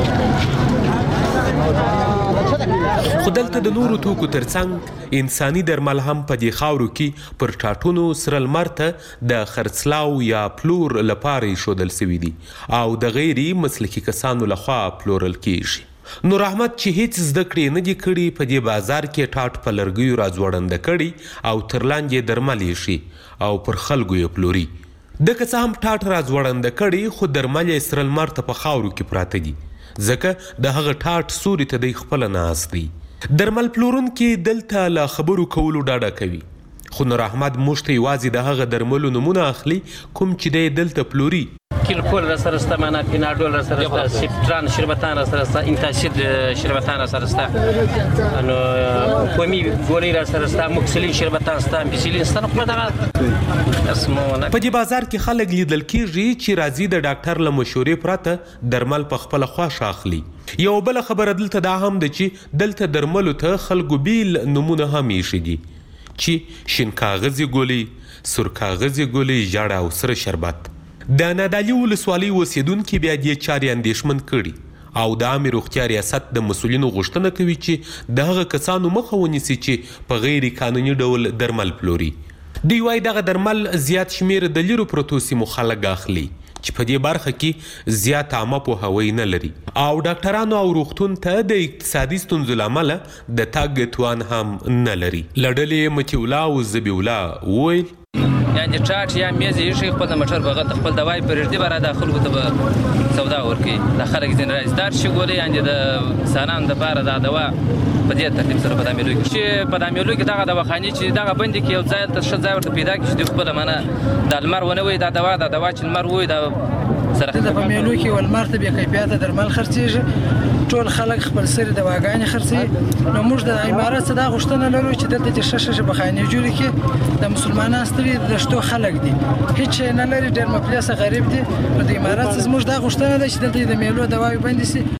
خو دلته د نورو توکو ترڅنګ انساني درمل هم په دې خاورو کې پر ټاټونو سره لمر ته د خرڅلاو یا پلور لپاره ایښودل شوي دي او د غیر مسلکي کسانو لخوا پلورل کیږي. نور احمد چې هیڅ زده کړې نه دي کړي په دې بازار کې ټاټ په لرګیو راځوړنده کړي او تر لاندې درمل یې شي او پر خلکو یې پلوري. دغه څه هم ټاټ راځوړنده کړي خو درمل یې سره لمر ته په خاورو کې پراته دي ځکه د هغه ټاټ سوري ته دی خپل ناست دی. درمل پلورونکي دلته له خبرو کولو ډاډه کوي، خو نور احمد موږ ته یوازې د هغه درملو نمونه اخلي کوم چې دی دلته پلوري. کلپول را سره ستا، معنا پیناډول را سره ستا، سیپټران شربتان را سره ستا، انتاسید شربتان را سره ستا، نو کومي ګولۍ را سره ستا، موکسلین شربتان ستا، امپیسیلین ستا. نو خو دغه په دې بازار کې خلک لیدل کېږي چې راځي د ډاکټر له مشورې پرته درمل په خپله خوښه اخلي. یو بله خبره دلته دا هم ده چې دلته درملو ته خلکو بیل نمونه هم ایښي دي چې شین کاغذي ګولۍ، سور کاغذي ګولۍ، ژړ او سره شربت. د نادعلي ولسوالۍ اوسیدونکي بیا دې چارې اندېښمن کړي او د عامې روغتیا ریاست د مسؤلینو غوښتنه کوي چې د هغه کسانو مخه ونیسي چې په غیر قانوني ډول درمل پلوري. دوی وایي دغه درمل زیات شمیر د لیرو پرتو سیمو خلک اخلي چې په دې برخه کې زیات عامه پوهاوی نه لري او ډاکټرانو او روغتون ته د اقتصادي ستونزو له امله د تګ توان هم نه لري. له ډلې متي الله او ذبیح الله وویل یعنی چاټ یا میز یې شي خپل موټر بغت خپل دوای پرېږدي بار د خلکو ته سودا ورکي د خلک ځین راځي دار شي ګولې یعنی د سانان د بار د دوا په دې ترتیب سره په داملو کې چې په داملو کې دغه دواخاني چې دغه بندي کې یو ځای ته ښه ځای ورته پیدا کړي چې خپل منه د المر ونه وي د دوا د دوا چې المر وي د سره د پمیلو کې ولمر ته به کیفیت درمل خرڅيږي ټول خلک خپل سر دواګانې خرڅي نو موږ د امارات څخه د غشتنه لرو چې دلته چې شش بخانه جوړ کې د مسلمانانو ستري د شتو خلک دي هیڅ نه لري ډېر مپلیسه غریب دي د امارات څخه موږ د غشتنه د چې دلته د میلو دواوی باندې سي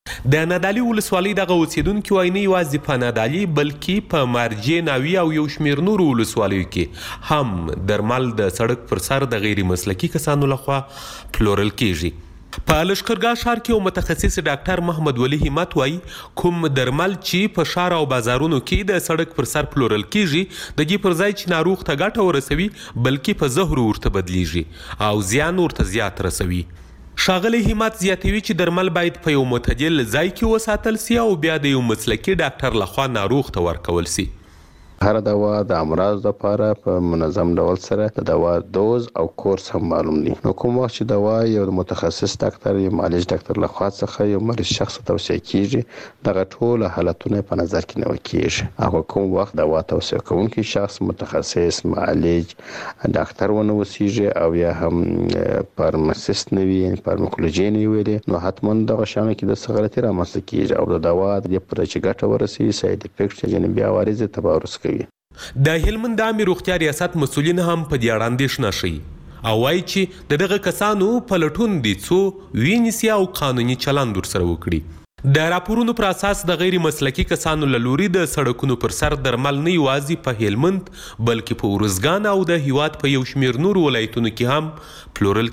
د نادعلي ولسوالۍ دغه اوسیدونکو وایي نه یوازې په نادعلي بلکې په مارجې ناوي او یو شمېر نورو ولسوالیو کې هم درمل د سړک پر سر د غیر مسلکي کسانو لخوا پلورل کیږي. په لښکرګاه ښار کې یو متخصص ډاکټر محمد ولی همت وایي کوم درمل چې په ښار او بازارونو کې د سړک پر سر پلورل کیږي د دې پر ځای چې ناروغ ته ګټه ورسوي بلکې په زهرو ورته بدلیږي او زیان ورته زیات رسوي. ښاغلی همت زیاتوي چې درمل باید په یو معتدل ځای کې وساتل سي او بیا د یو مسلکي ډاکټر لخوا ناروغ ته ورکول سي. هر دوا د امراض لپاره په منظم ډول سره د دوا دوز او کورس هم معلوم دي. نو کوم وخت چې دوا یو متخصص ډاکټر یا معالج ډاکټر لخوا څخه یو مریض شخص توصیه کیږي دغه ټول حالتونه په نظر کې نیول کیږي. او کوم وخت دوا توصیه کوونکی شخص متخصص معالج ډاکټر ونه وسیږي او یا هم فارماسیست نه وي فارماکولوژي نه وي نو حتما دغه شامل کې د سغلطي رامنځته کیږي او د دوا د پر چې ګټه ورسي ساید افیکټ جنبي عوارض تبارز کوي. د هلمند عامه روغتیا ریاست مسؤلین هم په دې اړه اندېښنه شي او وایي چې د دغه کسانو په لټون دي څو وینسي او قانوني چلند ورسره وکړي. د راپورونو پر اساس د غیر مسلکي کسانو له لوري د سړکونو پر سر درمل نه یوازې په هلمند بلکې په ورزګان او د هیواد په یو شمېر نورو ولایتونو کې هم پلورل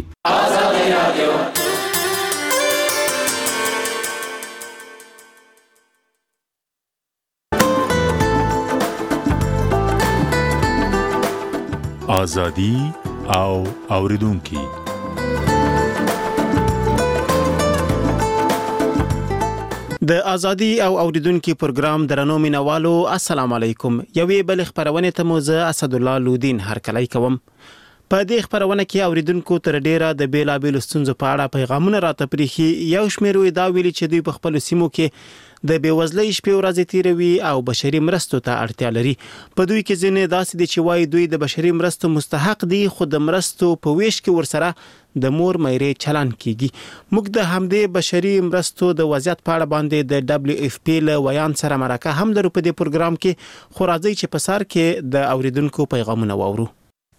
کیږي. آزادی او اوریدونکي د ازادي او اوریدونکو پروګرام درنو مینوالو السلام علیکم. یوې بل خبرونه ته مو زه اسد الله لودین هرکلی کوم. په دې خبرونه کې اوریدونکو تر ډیره د بیلا بیل ستونزو په اړه پیغامونه راته پریخي. یو شمېر دا ویلي چې دوی په خپل سیمو کې د بیوزلۍ شپې ورځې تیروي او بشري مرستو ته اړتیا لري. په دوی کې ځینې داسې دي چې وایي دوی د بشري مرستو مستحق دي خو د مرستو په ویش کې ورسره د مور مېرې چلن کیږي. موږ د همدې بشري مرستو د وضعیت په اړه باندې د دبليو اف پی له ویان سره مرکه هم درو په دې پروګرام کې خو راځي چې په سر کې د اوریدونکو پیغامونه واورو.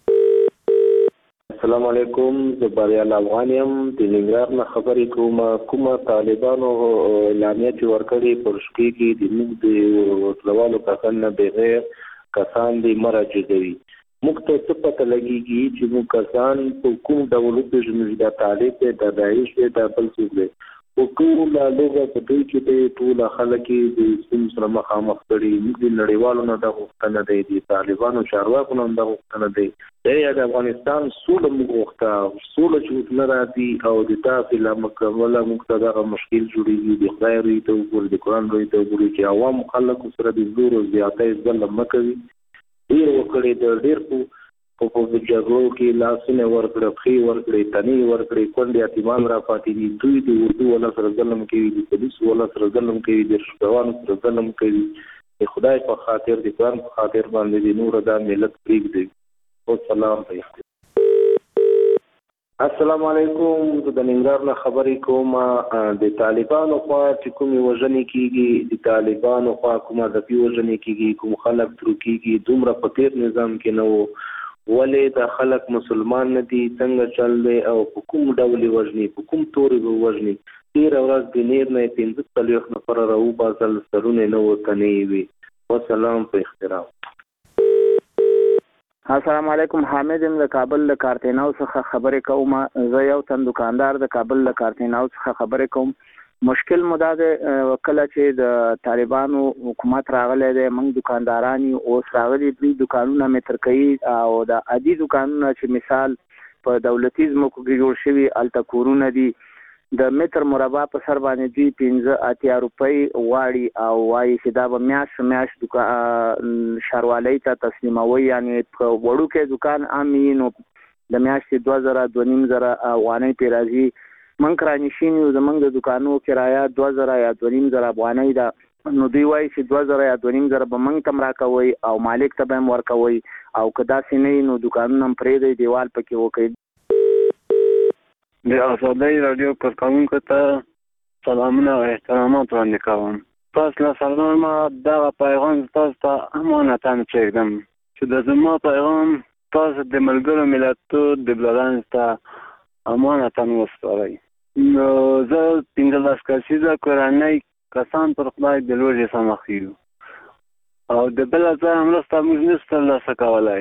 السلام علیکم زه بریال افغانیم د ننګرهار نه خبرې کوم. کومه طالبانو اعلامیه چې ورکړې پر شپې کې د موږ د وسلوالو کسان نه بغیر کسان دې مرجع کوي. موږ ته څه پته لګېږي چې موږ کسان په کوم ډول وپېژنو چې دا طالب دی دا داعش دی دا بل څوک دی. په ټوله لوږه په دوی کې دی ټوله خلک یې د ستونزو سره مخامخ کړي. موږ د نړیوالو نه دا غوښتنه دی د طالبانو چارواکو نه دا غوښتنه دی یا د افغانستان سوله موږ غوښته سوله چې نه راځي او د تاسې له مکمله موږ ته دغه مشکل جوړېږي. د خدای روی ته وګورئ د قرآن روی ته وګورئ چې عوامو خلکو سره د زور او زیاتۍ ظلم مه کوي. ډېر وکړې د ډېر په په جګړو کې لاسونه ورکړه پښې ورکړې تنې ورکړې کونډې یتیمان را پاتې دي. دوی د اردو ولا سره ظلم کوي د پولیسو ولا سره ظلم کوي د شپوانو سره ظلم کوي. د خدای په خاطر د قرآن په خاطر باندې د نور دا ملت پرېږدي. والسلام علیکم. السلام علیکم. زه د ننګرهار نه خبرې کوم. د طالبانو خوا چې کومې وژنې کېږي د طالبانو خوا کوم ادبي وژنې کېږي کوم خلک ترو کېږي دومره په تېر نظام کې نه وو. ولې د خلک مسلمان نه دي څنګه چل دی او په کوم ډول وژني په کوم تورې به وژني. تېره ورځ د نیر نه پنځه څلوېښت نفره راوباسل سرونه نه ورته نه وي. والسلام په احترام. السلام علیکم. حامد یم د کابل له کارتیناو څخه خبرې کوم. زه یو تن دکاندار د کابل له کارتیناو څخه خبرې کوم. مشکل مو دا دی کله چې د طالبانو حکومت راغلی دی موږ دکانداران یو اوس راغلي دوی دکانونه متر کوي او د عادي دکانونه چې مثال په دولتي ځمکو کې جوړ شوي هلته کورونه دي د متر مربع په سر باندې دوی پنځه اتیا روپۍ واړي او وايي چې دا به میاشت میاشت ښاروالۍ ته تسلیموي، یعنی په وړوکی دکان عام وي نو د میاشتې دوه زره دوه نیم زره افغانۍ پرې راځي. موږ کرانشین یو، زموږ د دکانو کرایه دوه زره یا دوه نیم زره افغانۍ ده، نو دوی وایي چې دوه زره یا دوه نیم زره به موږ ته هم راکوئ او مالک ته به هم ورکوئ، او که داسې نه وي نو دکانونه هم پرېږدئ، دیوال پکې وکړئ. د ازادۍ راډیو کارکوونکو ته سلامونه او احترامات وړاندې کوم. پس له سلامه دغه پیغام تاسو ته امانتاً پرېږدم چې د زما پیغام تاسو د ملګرو ملتونو د بلدانس ته امانتاً وسپارئ. نو زه پنځلس کسیزه کورنۍ کسان پر خدای د لوږې سره مخ یو او د بل ځای مرسته موږ نشو ترلاسه کولی.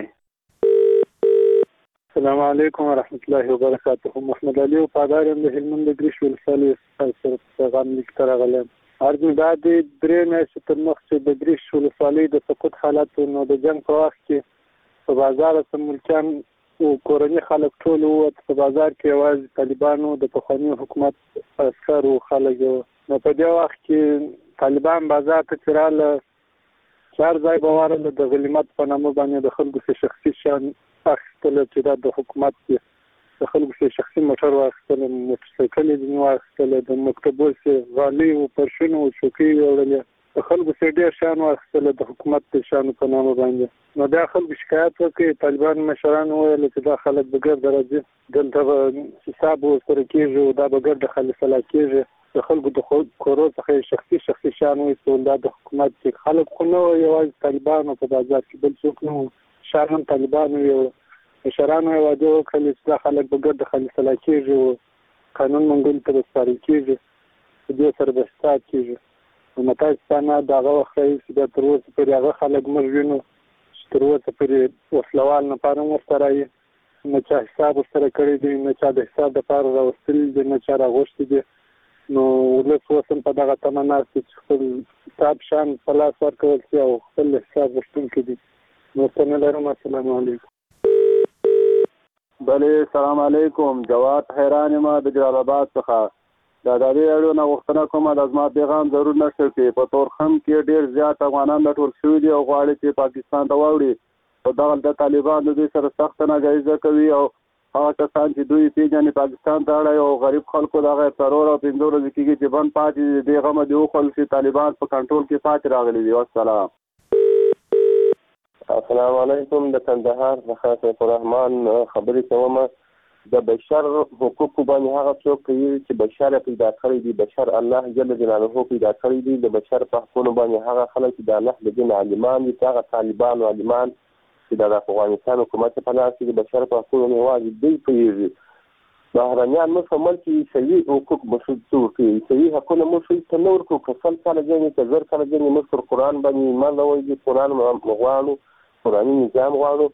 السلام علیکم ورحمت الله وبرکاته. محمد علي وفادار یم د هلمند د ګریش ولسوالۍ سره پیغام لیک ته راغلی. عرض مې دا دی درې میاشتې تر مخکې چې د ګریش ولسوالۍ د سقوط حالت نو د جنګ په وخت کې په بازار کې ملکیان او کورني خلک ټول ووت. په بازار کې یوازې طالبانو د پخواني حکومت عسکر او خلک وو. نو په دې وخت کې طالبان بازار ته چې راغله چار ځای به ورغله د غنیمت په نامه باندې د خلکو څخه شخصي شیان اخیستل چې دا د حکومت کې د خلکو څخه شخصي موټر واخیستل، موټرسایکل یې واخیستل، د مکتبو څخه غالۍ او پرشونه او چوکۍ یې وړلې، د خلکو څخه ډېر شیان واخیستل د حکومت د شیانو په نامه باندې. نو بیا خلکو شکایت وکړ، طالبان مشرانو وویل چې دا خلک به ګرد راځي، دلته به حساب ورسره کېږي او دا به ګرد خلیفه کېږي. د خلکو د کورو څخه شخصي شخصي شیان وایستل، دا د حکومت چې خلک خو نه وو، یوازې طالبانو په بازار کې بل څوک نه وو، شیان هم طالبانو یې مشرانو یې واده وکړل چې دا خلک به ګرد خلیفه کېږي او قانون منګولو ته به سپارل کېږي، په دې سره به حساب کېږي. نو متاسفانه د هغه وخت راهیسې بیا تر اوسه پورې هغه خلک موږ وینو چې تر اوسه پورې وسلوال لپاره هم ورته رایي، نه چا حساب ورسره کړی دی، نه چا د حساب دپاره راوستلي دي، نه چا راغوښتي دي. نو ولس اوس هم په دغه تمه ناست دي چې خپل حساب شیان په لاس ورکول شي او خپل حساب غوښتونکي دي. نو څه نه لرم. السلام علیکم. بلې سلام علیکم. جواد حیران یم د جلال آباد څخه. د ازادي راډیو نه غوښتنه کومه د زما پیغام ضرور نشر کړي. په تورخم کې ډېر زیات افغانان راټول شوي دي او غواړي چې پاکستان ته واوړي، او دغه د طالبان د دوی سره سخته ناجایزه کوي او هغه کسان چې دوی پیژني پاکستان ته اړوي او غریب خلکو دغه څلور او پنځه ورځې کېږي چې بند پاتې دي. دې غمه دې وخوړل چې طالبان په کنټرول کې پاتې راغلي دي. والسلام. السلام علیکم. د کندهار څخه سیف الرحمن خبرې کوم. د بشر حقوقو باندې هغه څوک کوي چې بشر پیدا کړی دي، بشر الله جل جلاله پیدا کړی دي. د بشر په حقوقو باندې هغه خلک چې د الله د دین عالمان دي، هغه طالبان او عالمان چې د افغانستان حکومت په لاس کې د بشر په حقوقو یوازې دوی کوي. بهرنیان موږ په ملک کې صحیح حقوق مشروع کوي، صحیح حقونه موږ ته نه ورکوو. که سل کاله جنګ که زر کاله جنګ موږ پر قرآن باندې ایمان راوړي، قرآن غواړو، قرآني نظام غواړو.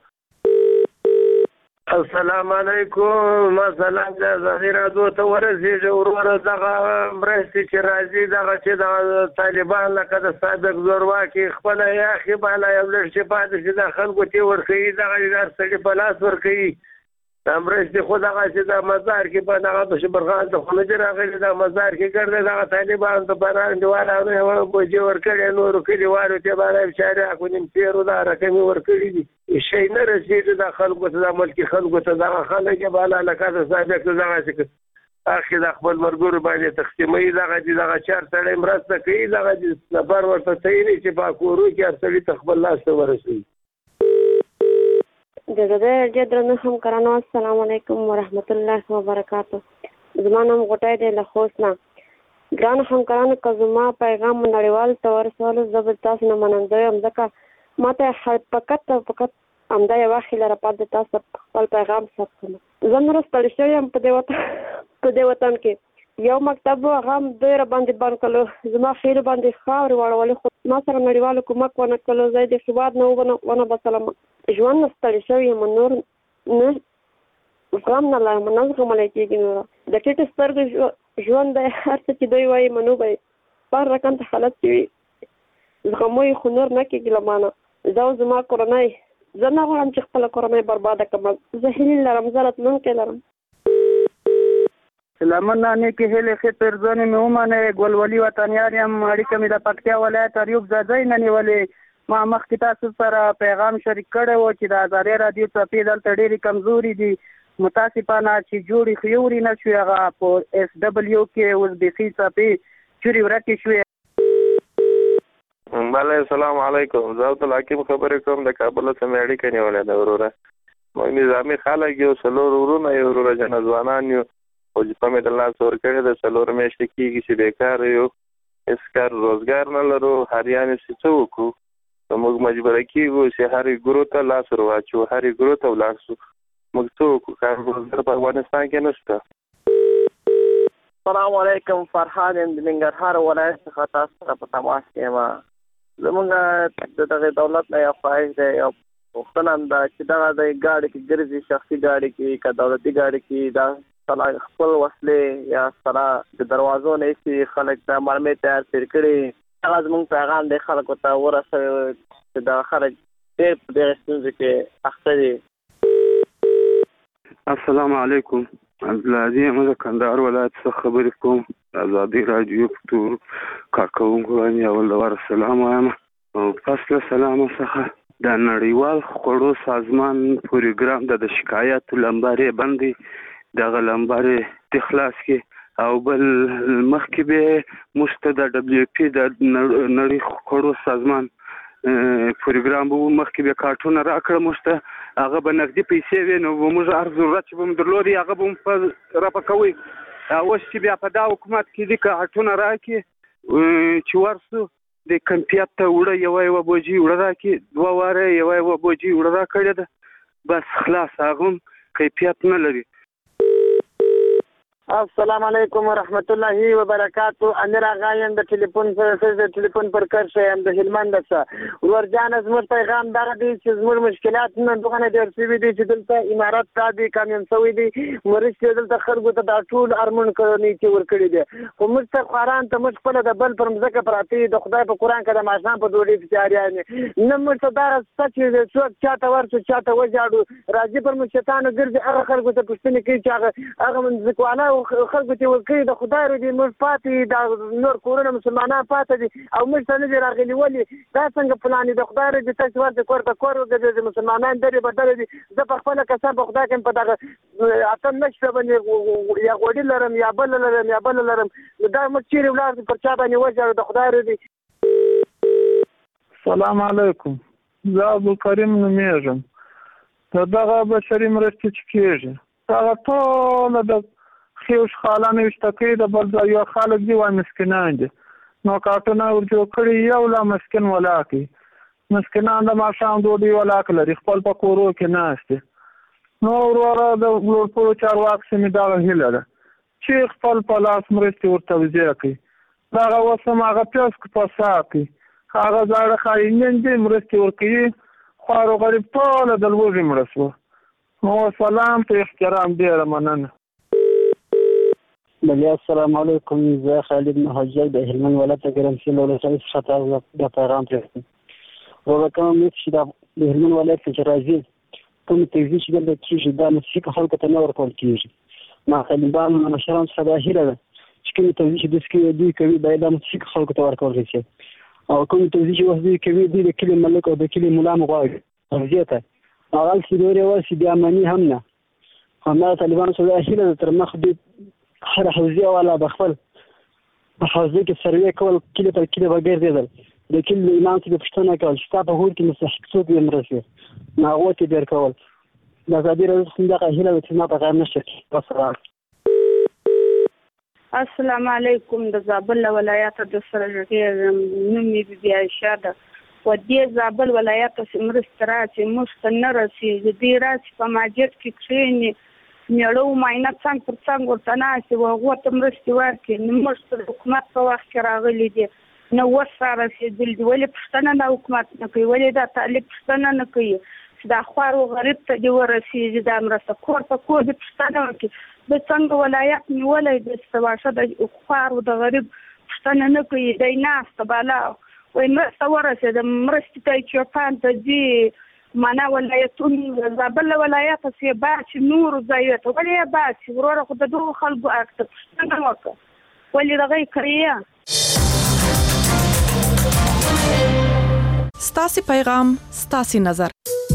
السلام علیکم. مثلا د ازادي راډیو ته ورسېږي وروره دغه مرستې چې راځي، دغه چې د طالبان لکه د سابق زورواکي خپله یاخي بالا یو لږ چې پاتې شي د خلکو ته ورکوي، دغه د هر سړي په لاس ورکوي. دا مرستې خو دغه چې د مزار کې په دغه بشبرخان ته خو نه دي راغلي، د مزار کې ګرځي دغه طالبان ته په انډیوالانو یې بوجې ورکړي، نورو کلیوالو ته باندې بچارې حق ونیم تېرو دا رقمې ورکړي دي. شی نه رسېږي د خلکو ته، د ملکي خلکو ته. دغه خلک یې بالا لکه د سابق دغه چې اخي د خپل مرګورو باندې تقسیموي، دغه چې دغه چار سړی مرسته کوي، دغه چې نفر ورته صحیح چې په کورو کې هر سړي ته خپل لاس ته ورسوي. د ازادي راډیو درنو همکارانو السلام علیکم ورحمت الله وبرکاته. زما نوم غوټۍ دی له خوست نه. ګرانو همکارانو که زما پیغام نړیوالو ته ورسولو زه به تاسو نه مننده یم، ځکه ما ته فقط فقط همدا یوه هیله راپاتې ده تاسو خپل پیغام ثبت کړم. زه نوره ستړې شوې یم په دې وطن په دې وطن کې یو مکتب و هغه هم دوی راباندې بند کړلو، زما خیلو باندې خاورې واړولې، خو ما سره نړیوالو کومک ونه کړلو، زه د هېواد نه ونه بسلم. ژوند نه ستړې شوې یم، نور نه زغم نه لرم، نه زغملی کېږي. نوره د ټیټو سترګو ژوند دی، هر څه چې دوی وایي منو به یې بار رقم ته حالت چې وي زغمو یې، خو نور نه کېږي له ما نه. زه او زما کورنۍ، زه نه غواړم چې خپله کورنۍ برباده کړم، زه هیلې لرم، زه راتلونکی لرم. لمن نیکی هلې ښې پرځنې مې ومنئ. ګلولي وطنیار یم. اړیکه مې د پکتیا ولایت ایوب ځاځی نه نیولې. ما مخکې تاسو سره پیغام شریک کړی و چې د ازادۍ راډیو څپې دلته ډېرې کمزوري دي. متاسفانه چې جوړې خیوري نه شوې هغه په ایس ډبلیو کې اوس بیخي څپې چورې ورکې شوې. بله السلام علیکم. زه عبدالحکیم خبرې کوم د کابل څخه مې اړیکه نیولې ده وروره. موږ نظامي خلک یو څلور وروڼه یو وروره جنه ځوانان یو وظیفه مې د لاس ورکړې ده. څلور میاشتې کېږي چې بیکاره یو، هېڅ کار روزګار نه لرو. هریانې چې څه وکړو؟ موږ مجبوره کېږو چې هرې ګرو ته لاس ور واچو، هرې ګرو ته ولاړ شو. موږ څه وکړو؟ کار روزګار په افغانستان کې نشته. السلام علیکم. فرحان یم د ننګرهار ولایت څخه تاسو سره په تماس کې یم. زمونږ د دغه دولت نه یو خواهش دی، یو پوښتنه هم ده چې دغه د گاډي کې ګرځي، شخصي گاډي کې که دولتي گاډي کې دا سلا خپل وسلې یا سلا د دروازو نه ایسي خلک ته مرمۍ تیار تېر کړي. هغه زموږ پیغام دی خلکو ته ورسوي چې دغه خلک ډېر په دغې ستونزو کې اخته دي. السلام علیکم. عبدالعزیز یم د کندهار ولایت څخه خبرې کوم. د ازادۍ راډیو په ټولو کارکوونکو باندې اول د واره سلام وایم. او پس له سلامه څخه د نړیوال خوړو سازمان پروګرام د شکایت لمبارې باندې دغه لمبارې د خلاص کې او بل مخکې به مست د دبليو پی د نړۍ خوړو سازمان پروګرام وو. مخکې به کارتونه راکړه مست هغه به نقدي پیسې وي، نو موږ هر ضرورت چې به درلودي هغه به په راپکوي. اوس چې بیا په دا حکومت کې دي کارتونه راکړي چې ورسو د کمپیوټر ته وړه یو یو بوجي وړه راکې دوه واره یو یو بوجي وړه را کړی ده، بس خلاص هغه کیفیت نه لري. السلام علیکم ورحمت الله وبرکاتو. امیر آغا یم د ټلیفون پر د ټلیفون پر کرښه یم د هلمند څخه. ورجان زموږ پیغام دغه دی چې زموږ مشکلات نه دغه ډېر شوي دي چې دلته امارات تا دي کامیون شوي دي، مرستې دلته خلکو ته دا ټول ارمون کړنی چې ورکړي دي. خو موږ ته خواران ته موږ خپله د بل پر مځکه پراته د خدای په قرآن کې د ماښام په ډوډۍ پسې اریانې نه موږ ته دا رسته چې څوک چاته ورسو چاته وژاړو راځي پر موږ شیطانو ګرځي. هغه خلکو ته پوښتنې کوي چې هغه هغه ځمکوالو خلکو ته ورکوي د خدای رو دي موږ پاتې د نور کورونه مسلمانان پاتې دي او موږ ته نه دي راغلي. ولې دا څنګه پلان د خدای رو دي تاسو ورته کور ته کور وګرځي مسلمانان درې بدل دي. زه په خپل کسب په خدای کې په دغه اتم نشته باندې یا غوډي لرم یا بل لرم یا بل لرم دا موږ چیرې ولاړ پر چا باندې وځو د خدای رو دي. السلام علیکم. زه عبدالکریم نومیږم. دغه بشري مرستې چې کېږي هغه ټوله د خیوش خالانه وشتکې د بل ځای یو خلک دي وای مسکینان دي، نو کارټونه ور جوړ کړي یو لا مسکین ولاکي مسکینان د ماښام ډوډۍ ولاک لري خپل په کورو کې ناست دي. نو وروره د لوړپوړو چارواکو سمې دغه هیله ده چې خپل په لاس مرستې ورته توزیع کړي. دغه اوس هم هغه پیسک په سا کړي هغه زاړه خاینین دي مرستې ورکوي، خوار و غریب ټوله د لوږې مړه شوه. نو سلام په احترام ډېره مننه. بله السلام علیکم. زه خالد مهاجر د هلمند ولایت ګرمسیر ولسوالۍ څخه تاسو ته پیغام پرېږدم. ورته کوم امید چې د هلمند ولایت چې راځي کوم توضیح چې دلته کېږي دا مسلکي خلکو ته نه ورکول کېږي. ما طالبان مشران څخه دا هیله ده چې کوم توضیح چې دوی کوي باید دا مسلکي خلکو ته ورکول شي او کوم توضیح چې اوس دوی کوي دوی د کلي ملک او د کلي ملا مغواړي توضیح ته هغه چې دوی ورسي بیا معنی هم نه همدا طالبان څخه دا هیله ده تر مخ دوی هر حوزه والا بخپل حوزه کې سروې کول کله تر کله بغیر دیدل د کله امام څخه پښتنه کول چې تاسو هور کې مستحق څوک یې مرسي ناغوت ډیر کول د ازادي راډیو څخه هیله چې ما په غیر نشي وسره. السلام علیکم. د زابل ولایت د سرجګي نوم می بي عائشہ ده و دې زابل ولایت چې مرسته راځي مستنه راسي د دې راځي په ماجد کې کښینی نیړو ماینه څنګه پر څنګه ورته ناستې وه هغو ته مرستې ورکړي. نو موږ ته د حکومت په وخت کې راغلي دي نه اوس را رسېدلي دي. ولې پوښتنه دا حکومت نه کوي؟ ولې دا طالب پوښتنه نه کوي چې دا خوار و غریب ته دې ورسېږي دا مرسته کور په کور دې پوښتنه وکړي. د څنګه ولایت نیولی دی چې واښه د خوار و د غریب پوښتنه نه کوي دی ناسته بالا وایي مرسته ورسېده مرستې ته یې چوپان ته ځي معنا ولایتونو زابل ولایت څخه باچ نور ځایته ولې باچ ورور خو د دوه خلکو اکثر څنګه وکړه ولې دغه کړیا ستاسي پیغام ستاسي نظر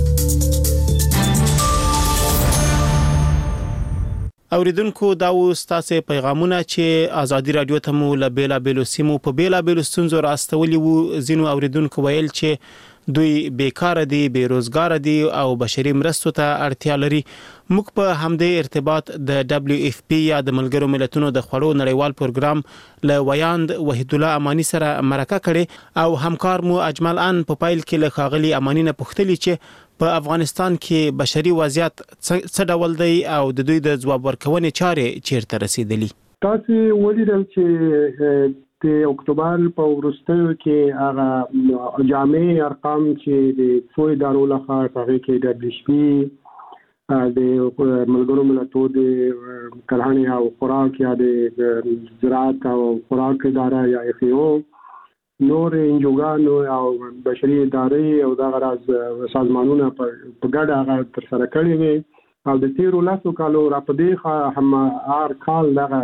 اوریدونکو دا و ستاسو پیغامونه چې ازادي رادیو ته مو له بیلا بیلو سیمو په بیلا بیلو ستونزو راستولي وو زینو اوریدونکو ویل چې دوی بیکاره دي بیروزګار دي او بشري مرستو ته اړتیا لري موږ په همدې ارتباط د دبليو اف پی یا د ملګرو ملتونو د خوړو نړیوال پروګرام له ویاند وحید الله امانی سره مرکه کړې او همکار مو اجمل ان په پایل کې له خاغلی امانی نه پوښتنه چې په افغانستان کې بشري وضعیت څه ډول دی او د دوی د جواب ورکونې چارې چیرته رسیدلي تاسو ولیدل چې د اکتوبر په وروستیو کې هغه جامع ارقام چې د څو ادارو لخوا هغه کې د دبليو اف پی د ملګرو ملتونو د کرهڼې او خوراک یا د زراعت او خوراک اداره یا اف ای او نور انجوګانو او بشري ادارې او د غراز سازمانونو په ګډه هغه تر سره کړی وي او د تیرو لاسو کالو را پدې هم ار کال دغه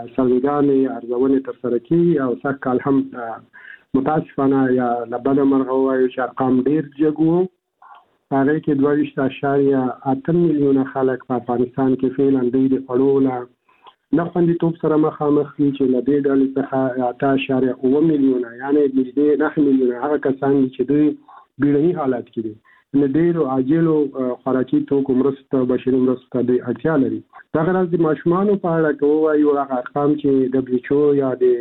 سرګانې ارزونه تر سره کی او څک کال هم متاسفانه یا لبد مرغه وایي چې ارقام ډیر جګو هغه کې دوه ویشت اعشاریه اته میلیونه خلک په افغانستان کې فعلا د خړوله نه خوندیتوب سره مخامخ دي چې له دې ډلې څخه اته اعشاریه اوه میلیونه یعنی نږدې نه میلیونه هغه کسان چې دوی بیړني حالات کې دي نه ډیرو عاجلو خوراکي توکو مرسته بشري مرسته د اړتیا لري دا غراض د ماشومان په اړه کوي یو هغه ارقام چې دبليو ایچ او یا د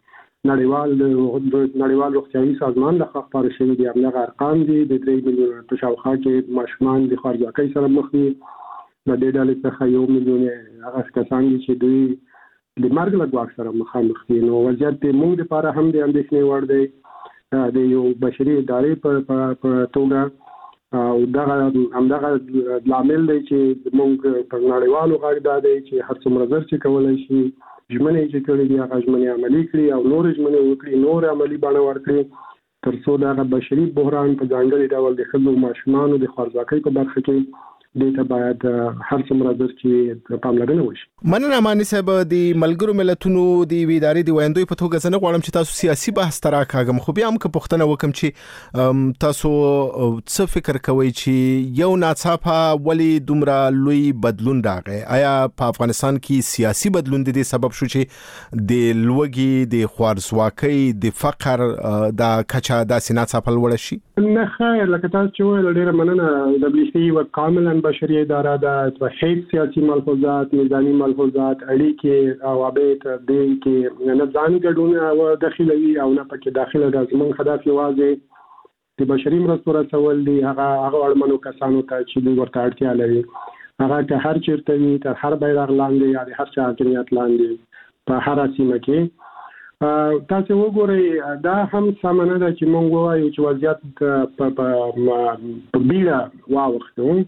نړیوال د نړیوال روغتیايي سازمان له خوا خپاره شوي دي هغه ارقام دي د درې میلیونه په شاوخوا کې ماشومان د خوارځواکۍ سره مخ دي د دې ډلې څخه یو میلیون هغه کسان دي چې دوی د مرګ له ګواښ سره مخامخ دي نو وضعیت موږ لپاره هم د اندېښنې وړ دی د یو بشري ادارې په توګه او دا همدغه لامل دی چې موږ په نړیوالو غاړه دی چې هر څومره زر چې کولای شي ژمنې چې کړې دي هغه ژمنې عملي کړي او نور ژمنې وکړي نور عملي بڼه ورکړي تر څو دا بشري بحران په ځانګړي ډول د ښځو ماشومانو د خوارځواکۍ په برخه کې دته باید هر څومره در چې پاملرنه وشي. مننه مانی صاحب د ملګرو ملتونو د ویدارې د ویندوی په توګه زنه غواړم چې تاسو سیاسي بحث تراکاګم خو بیا هم که پښتنه وکم چې تاسو څه فکر کوئ چې یو ناڅاپه ولی دومره لوی بدلون راغی آیا په افغانستان کې سیاسي بدلون د دې سبب شو چې د لوګي د خوارځواکۍ د فقر د کچا د سیناڅاپل وړ شي؟ نه خیر لکه تاسو چې ویل ډیره مننه دبليو اف پی وکاملا بشري اداره د هیڅ سیاسي ملحوظات نظامی ملحوظات اړیکې او ابیت د کې نه ځان ګډون او داخلي او نه پکې داخله د زمون هدف یوازې د بشري مرستو رسول دي هغه هغه اړمنو کسانو ته چې دوی ورته اړتیا لري هغه که هر چیرته وي تر هر بیرغ لاندې یا د هر چا حاکمیت لاندې په هر سیمه کې تاسو وګورئ دا هم سمانه ده چې مونږ وایو چې وضعیت په په بیړه واوښتو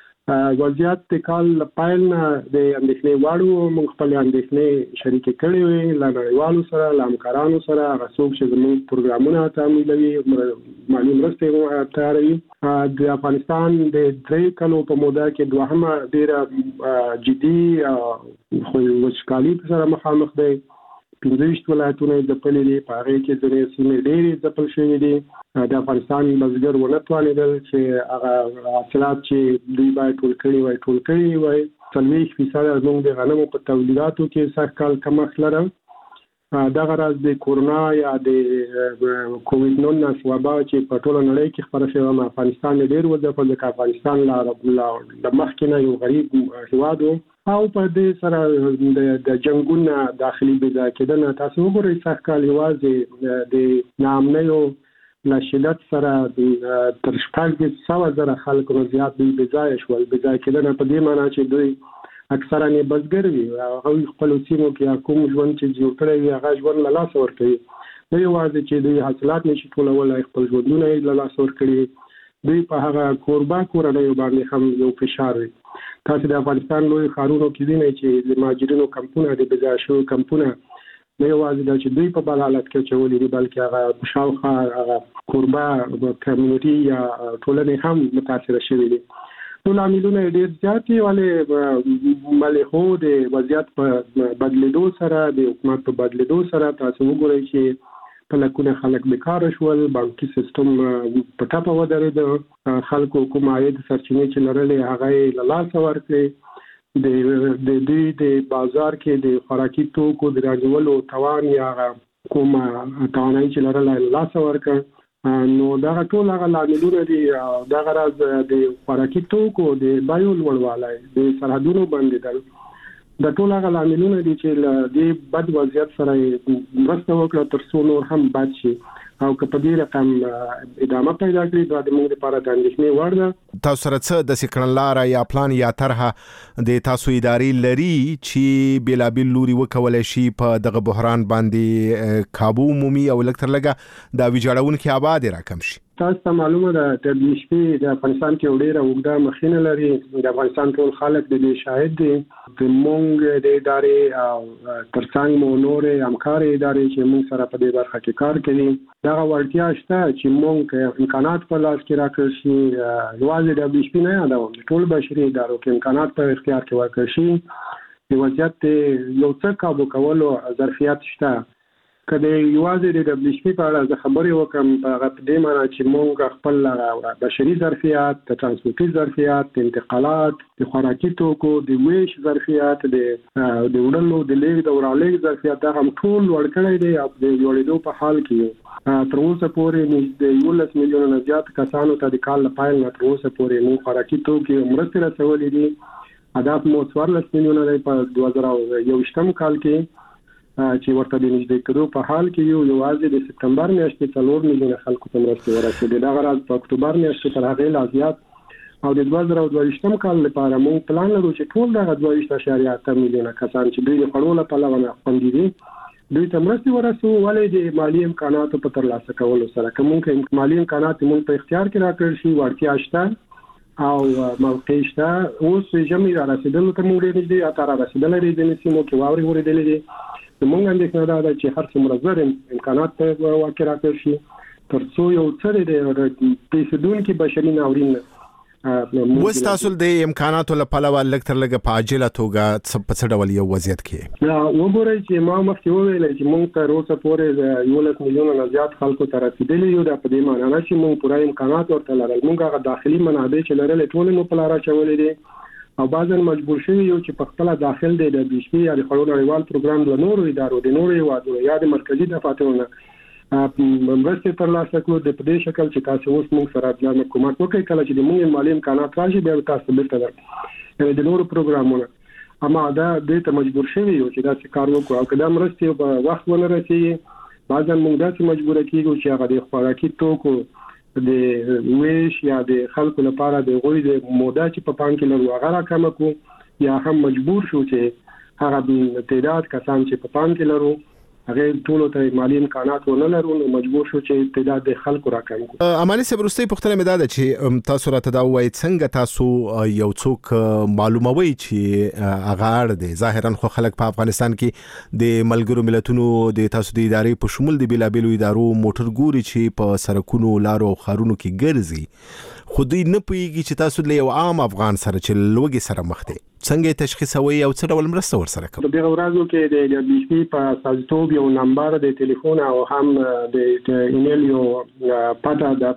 وضعیت د کال پایل نه د اندېښنې واړو موږ خپل اندېښنې شریک کړې وي له نړیوالو سره له همکارانو سره هغه څوک چې زموږ پروګرامونه تعمیلوي مالي مرستې تیاروي د افغانستان د درې کلو په موده کې دوهمه ډېره جدي خو وچکالي سره مخامخ دی پنځه ویشت ولایتونه د پلي دي په هغه کې ځینې سیمې ډېرې ځپل شوې دي د افغانستان بزګر ونه توانېدل چې هغه حاصلات چې دوی باید ټول کړي وای ټول کړي وای څلوېښت فیصده زموږ د غنمو په تولیداتو کې سږ کال کمښت لرم دغه راز د کورونا یا د کووډ نولس وبا چې په ټوله نړۍ کې خپره شوې افغانستان ډېر وځپل ځکه افغانستان له مخکې نه یو غریب هېواد و او په دې سره د جنگونو داخلي بې کېدنه تاسو وګورئ سږ کال یوازې د ناامنیو له شدت سره تر شپږ سوه زره خلک نو زیات دوی بې ځایه شول بې ځایه کېدنه په دې معنی چې دوی اکثرا یې بزګر وي هغوی خپلو سیمو کې کوم ژوند چې جوړ کړی وي هغه ژوند له لاسه ورکوي نه یوازې چې دوی حاصلات نشي ټولولی خپل ژوندونه یې له لاسه ورکړي دوی په هغه کوربه کورنیو باندې هم یو فشار وي تاسو د افغانستان لوی ښارونو کې وینئ چې د مهاجرینو کمپونه د بې ځایه شویو کمپونه نه یوازې د چې دوی په بل حالت کې چولې دي بلکې هغه شاوخوا هغه کوربه کمیونټي یا ټولنې هم متاثر شوي دي. ټول عاملونه ډېر زیات دي ولې ملې خو د وضعیت په بدلیدو سره د حکومت په بدلیدو سره تاسو وګورئ چې په لکونه خلک بیکاره شول، بانکي سیستم په ټاپه ودرېد، خلکو کوم عاید سرچینې چې لرلې هغه یې له لاسه ورکړې، د دوی د بازار کې د خوراکي توکو د راجولو توان یا کوم توانایي چې لرله له لاسه ورکړ. نو دا ټول هغه لاملونه دي. دا غرض د خوراکي توکو د بیو لوړوالی، د سرحدونو بندېدل، دا ټول هغه لاملونه دي چې د بد وضعیت سره مرسته وکړه تر څو نور هم بد شي او که په دې رقم ادامه پیدا کړي دا د موږ لپاره د اندېښنې وړ ده. تاسو سره څه د کړنلاره یا پلان یا طرحه د تاسو ادارې لري چې بېلابېل لوري وکولی شي په دغه بحران باندې کابو مومي او لږ تر لږه دا ویجاړونکي آباد راکم شي؟ تاسو ته معلومه ده دبلیو ایچ پی د افغانستان کې ډېره اوږده مخینه لري. د افغانستان ټول خلک د دې شاهد دي. د موږ د ادارې او ترڅنګ مو نورې همکارې ادارې چې موږ سره په دې برخه کې کار کوي دغه وړتیا شته چې موږ امکانات په لاس کې راکړل شي. یوازې دبلیو ایچ پی نه یادوم، ټول بشري ادارو کې امکانات په اختیار کې ورکړل شي. د وضعیت یو څه کابو کولو ظرفیت شته. که د یوازې د دبلیو ایچ پی په اړه زه خبرې وکړم په هغه په دې معنی چې موږ خپل بشري ظرفیات، د ترانسپورټي ظرفیات، د انتقالات، د خوراکي توکو، د ویش ظرفیات، د د وړلو د لیږد او رالېږد ظرفیات دا هم ټول لوړ کړی دی او د لوړېدو په حال کې یو. تر اوسه پورې د یولس میلیونه نه زیات کسانو ته د کال له پیل نه تر اوسه پورې موږ خوراکي توکي مرستې رسولې دي. هدف مو څوارلس میلیونه دی په دوه زره یوویشتم کال کې چې ورته د نږدې کېدو په حال کې یو. یوازې د سپتمبر میاشتې څلور میلیونه خلکو ته مرستې ورسېدې. دغه راز په اکتوبر میاشتې تر هغې لا زیات او د دوه زره دوه ویشتم کال لپاره موږ پلان لرو چې ټول دغه دوه ویشت اعشاریه اته میلیونه کسان چې دوی د خوړو له پلوه نه خوندي دي دوی ته مرستې ورسوو. ولې د مالي امکاناتو په ترلاسه کولو سره که موږ مالي امکانات موږ په اختیار کې راکړل شي وړتیا شته او موقع شته. اوس ژمي را رسېدلو ته موږ ډېر نږدې اته را رسېدلی دی. ځینې سیمو کې واورې اورېدلې دي. زموږ اندېښنه دا ده چې هر څومره زر امکانات په واقع راکړل شي تر څو یو څه د پیسېدونکي بشري ناورین اوس تاسو د امکاناتو له پلوه لږ تر لږه په عاجله توګه په څه ډول یو وضعیت کې وګورئ چې ما مخکې وویل چې موږ تر اوسه پورې د یولس میلیونه نه زیات خلکو ته رسېدلي یو. دا په دې معنی نه چې موږ پوره امکانات ورته لرل. موږ هغه داخلي منابع چې لرلې ټولې مو په لاره اچولې دي او بعضاً مجبور شوي یو چې په خپله داخل دی د دبلیو ایچ پی یا د خوړو نړیوال پروګرام له نورو ادارو د نورو هیوادونو یا د مرکزي دفاترو نه مرستې ترلاسه کړو د په دې شکل چې تاسو اوس موږ سره بیا کومک وکړئ. کله چې د موږ مالي امکانات راشي بیا تاسو بیرته در د نورو پروګرامونه اما دا دې ته مجبور شوي یو چې داسې کار وکړو او که دا مرستې په وخت ونه رسېږي بعضاً موږ داسې مجبوره کېږو چې هغه د خوراکي توکو د ویش یا د خلکو لپاره د غوی د موده چې په پام کې لرو هغه راکمه کو یا هم مجبور شو چې هغه تعداد کسان چې په پام کې لرو هغه ټول ته مالی امکانات ونه لرو نو مجبور شو چې تعداد د خلکو راکم کو. اماني صاحب وروستۍ پوښتنه مې دا ده چې تاسو راته دا وایي څنګه تاسو یو څوک معلوموي چې هغه اړ دی. ظاهرا خو خلک په افغانستان کې د ملګرو ملتونو د تاسو د ادارې په شمول د بیلابېلو ادارو موټر ګوري چې په سرکونو لارو او ښارونو کې ګرځي خو دوی نه پوهېږي چې تاسو له یو عام افغان سره چې لوږې سره مخ دی څنګه یې تشخیصوي او څه ډول مرسته ورسره کوي؟ په دغه ورځو کې د دبلیو ایچ پی په استازیتوب یو نمبر د ټلیفون او هم د ایمیل یو پته د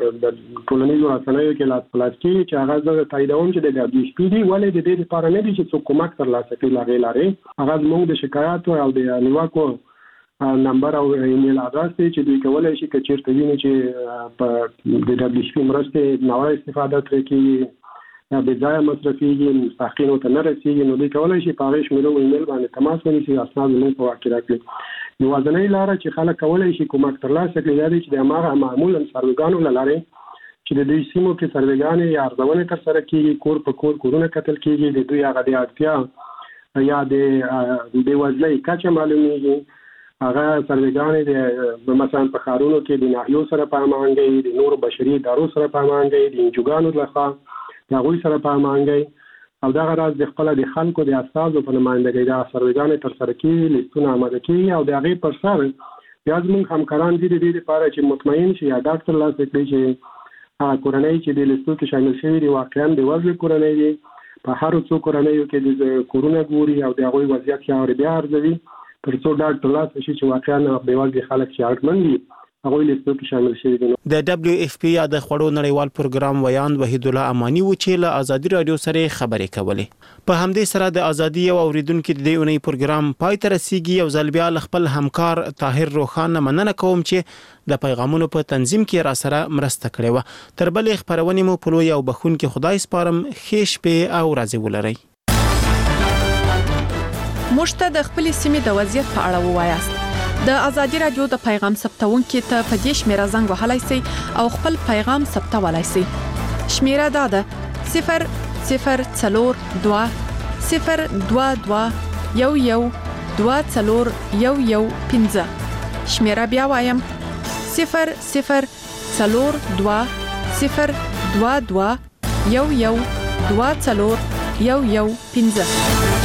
ټولنیزو رسنیو کې لاس پلاس کېږي چې هغه زه تاییدوم چې د دبلیو ایچ پی دی. ولې د دې لپاره نه دي چې څوک کومک ترلاسه کړي له هغې لارې هغه زموږ د شکایاتو او د نیوکو نمبر او ایمیل ادرس دی چې دوی کولی شي که چېرته ویني چې په د دبلیو ایچ پی مرستې ناوړه استفاده ترې کېږي بې ځایه مصرفېږي مستحقینو ته نه رسېږي نو دوی کولی شي په هغې شمېرو ایمیل باندې تماس ونیسي اسناد زموږ په واک کې راکړي. یوازینۍ لاره چې خلک کولی شي کومک ترلاسه کړي دا دی چې د هماغه معمولا سروېګانو له لارې چې د دوی سیمو کې سروېګانې یا ارزونې ترسره کېږي کور په کور کورونه کتل کېږي د دوی هغه د اړتیا یا د بېوزلۍ کچه معلومېږي. هغه سروېګانې د مثلا په ښارونو کې د ناحیو سره په هماهنګۍ د نورو بشري ادارو سره په هماهنګۍ د انجوګانو لخوا د هغوی سره په هماهنګۍ او دا غراض د خپل د خلکو د اساسو په نمائندګۍ د سروګانې تر سره کې لیستونه آماده کړي او د هغې پر سر بیا زموږ همکاران دي د دې لپاره چې مطمئن شي یا ډاکټر لاسلیک کړي چې کورنۍ چې د لیستو کې شامل شوي دي واقعا د وضع کورنۍ دي په هر څو کورنیو کې د کورونه ګوري او د هغوی وضعیت ښه اوري بیا ارزوي تر څو ډاکټر لاسلیک شي چې واقعا بېوزله خلک چې اړتمن دي هغوی لیستو کې شامل شوي دي. د دبليو اف پی یا د خوړو نړیوال پروګرام ویاند وحید الله امانی و چې له ازادي رادیو سره خبرې کولې. په همدې سره د ازادي او اوریدونکو د دې اونۍ پروګرام پای ته رسیږي او ځل بیا خپل همکار طاهر روخان مننه کوم چې د پیغامونو په تنظیم کې را سره مرسته کړې و. تر بلې خبرونه مو په لوی او بخون کې خدای سپارم خېش په او راځي ولري. مشته د خپل سیمې د وضعیت په اړه ووایاست. د ازادي رادیو د پیغام ثبتونکو ته په دې شمیره زنګ وهلای شئ او خپل پیغام ثبتولای شئ. شمیره دا ده صفر صفر څلور دوه صفر دوه دوه یو یو دوه څلور یو یو پنځه. شمیره بیا وایم صفر صفر څلور دوه صفر دوه دوه یو یو دوه څلور یو یو پنځه.